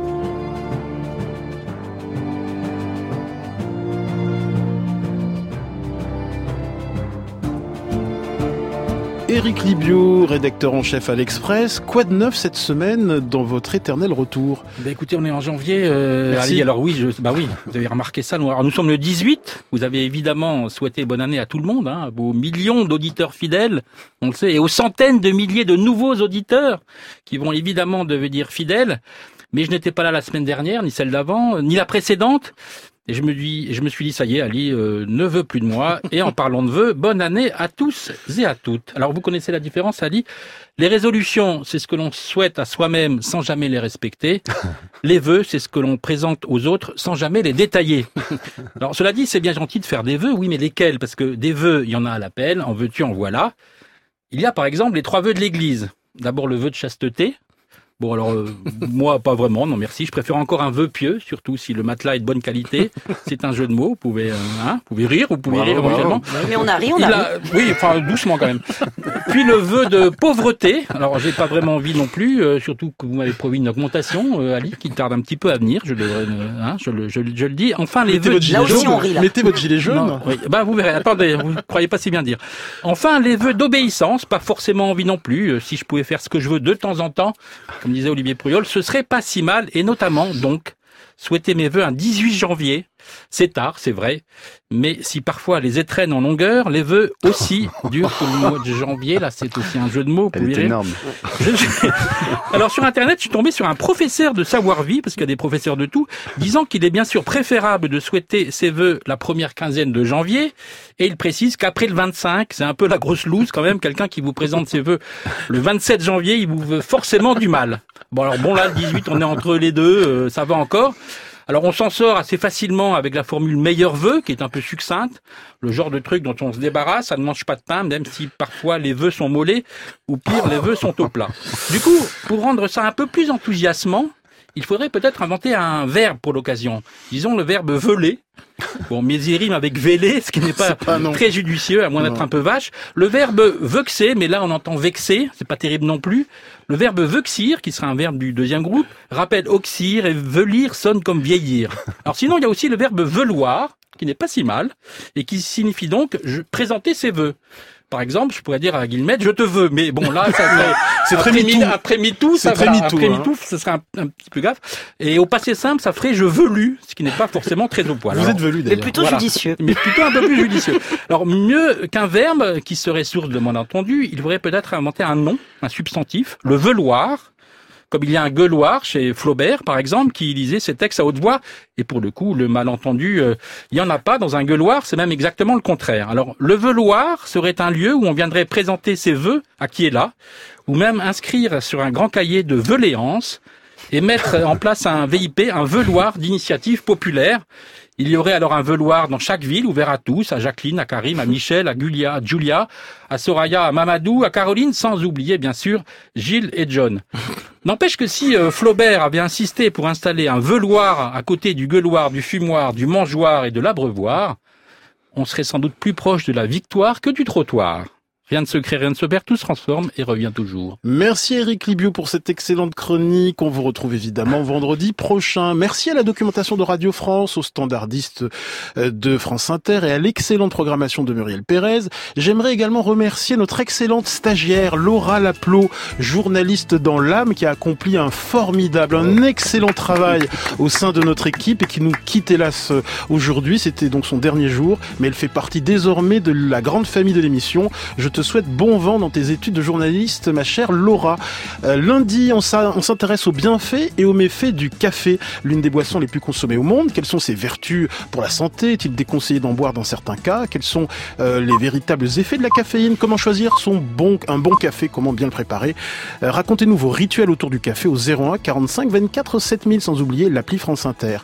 Éric Libiot, rédacteur en chef à l'Express. Quoi de neuf cette semaine dans votre éternel retour ? Écoutez, on est en janvier. Ali, alors oui, vous avez remarqué ça. Nous sommes le 18. Vous avez évidemment souhaité bonne année à tout le monde, aux millions d'auditeurs fidèles, on le sait, et aux centaines de milliers de nouveaux auditeurs qui vont évidemment devenir fidèles. Mais je n'étais pas là la semaine dernière, ni celle d'avant, ni la précédente. Et je me suis dit, ça y est, Ali ne veut plus de moi. Et en parlant de vœux, bonne année à tous et à toutes. Alors, vous connaissez la différence, Ali? Les résolutions, c'est ce que l'on souhaite à soi-même sans jamais les respecter. Les vœux, c'est ce que l'on présente aux autres sans jamais les détailler. Alors, cela dit, c'est bien gentil de faire des vœux, oui, mais lesquels? Parce que des vœux, il y en a à l'appel, en veux-tu, en voilà. Il y a par exemple les 3 vœux de l'Église. D'abord le vœu de chasteté. Bon alors moi pas vraiment, non merci. Je préfère encore un vœu pieux, surtout si le matelas est de bonne qualité. C'est un jeu de mots. Vous pouvez rire, vous pouvez rire éventuellement. Mais on a ri, oui, enfin doucement quand même. Puis le vœu de pauvreté. Alors j'ai pas vraiment envie non plus, surtout que vous m'avez promis une augmentation, Ali, qui tarde un petit peu à venir. Je devrais, je le dis. Enfin les vœux. Mettez votre gilet jaune. Non, oui, vous verrez. Attendez, vous croyez pas si bien dire. Enfin les vœux d'obéissance, pas forcément envie non plus. Si je pouvais faire ce que je veux de temps en temps. Comme disait Olivier Pruyol, ce serait pas si mal, et notamment, donc, souhaiter mes vœux un 18 janvier. C'est tard, c'est vrai, mais si parfois les étrennes en longueur, les vœux aussi durent que le mois de janvier. Là, c'est aussi un jeu de mots. Elle est énorme. Alors, sur Internet, je suis tombé sur un professeur de savoir-vie, parce qu'il y a des professeurs de tout, disant qu'il est bien sûr préférable de souhaiter ses vœux la première quinzaine de janvier, et il précise qu'après le 25, c'est un peu la grosse loose quand même, quelqu'un qui vous présente ses vœux le 27 janvier, il vous veut forcément du mal. Bon, alors bon, là, le 18, on est entre les deux, ça va encore. Alors on s'en sort assez facilement avec la formule meilleur vœu, qui est un peu succincte, le genre de truc dont on se débarrasse, ça ne mange pas de pain, même si parfois les vœux sont mollets, ou pire, les vœux sont au plat. Du coup, pour rendre ça un peu plus enthousiasmant, il faudrait peut-être inventer un verbe pour l'occasion. Disons le verbe veuler. Bon, mais il rime avec véler, ce qui n'est pas très judicieux, à moins d'être un peu vache. Le verbe vexer, mais là on entend vexer, c'est pas terrible non plus. Le verbe vexir, qui sera un verbe du deuxième groupe, rappelle oxyre, et veulir sonne comme vieillir. Alors sinon, il y a aussi le verbe veuloir, qui n'est pas si mal, et qui signifie donc présenter ses vœux. Par exemple, je pourrais dire à Guillemette, je te veux, mais bon là, ça serait, c'est très MeToo. Après MeToo, ça va. Après MeToo, ça serait un petit peu gaffe. Et au passé simple, ça ferait je velu, ce qui n'est pas forcément très au poil. Vous êtes velu d'ailleurs. Mais plutôt judicieux. Mais plutôt un peu plus judicieux. Alors mieux qu'un verbe qui serait source de malentendu, il faudrait peut-être inventer un nom, un substantif, le veuloir. Comme il y a un gueuloir chez Flaubert, par exemple, qui lisait ses textes à haute voix. Et pour le coup, le malentendu, il y en a pas dans un gueuloir, c'est même exactement le contraire. Alors, le veuloir serait un lieu où on viendrait présenter ses vœux à qui est là, ou même inscrire sur un grand cahier de veuléance et mettre en place un VIP, un veuloir d'initiative populaire. Il y aurait alors un veuloir dans chaque ville, ouvert à tous, à Jacqueline, à Karim, à Michel, à Julia, à Soraya, à Mamadou, à Caroline, sans oublier bien sûr Gilles et John. N'empêche que si Flaubert avait insisté pour installer un veuloir à côté du gueuloir, du fumoir, du mangeoir et de l'abreuvoir, on serait sans doute plus proche de la victoire que du trottoir. Rien ne se crée, rien ne se perd, tout se transforme et revient toujours. Merci Éric Libiot pour cette excellente chronique. On vous retrouve évidemment vendredi prochain. Merci à la documentation de Radio France, aux standardistes de France Inter et à l'excellente programmation de Muriel Pérez. J'aimerais également remercier notre excellente stagiaire Laura Laplot, journaliste dans l'âme, qui a accompli un excellent travail au sein de notre équipe et qui nous quitte hélas aujourd'hui. C'était donc son dernier jour, mais elle fait partie désormais de la grande famille de l'émission. Je te souhaite bon vent dans tes études de journaliste, ma chère Laura. Lundi, on s'intéresse aux bienfaits et aux méfaits du café, l'une des boissons les plus consommées au monde. Quelles sont ses vertus pour la santé? Est-il déconseillé d'en boire dans certains cas? Quels sont les véritables effets de la caféine? Comment choisir un bon café? Comment bien le préparer? Racontez-nous vos rituels autour du café au 01 45 24 7000, sans oublier l'appli France Inter.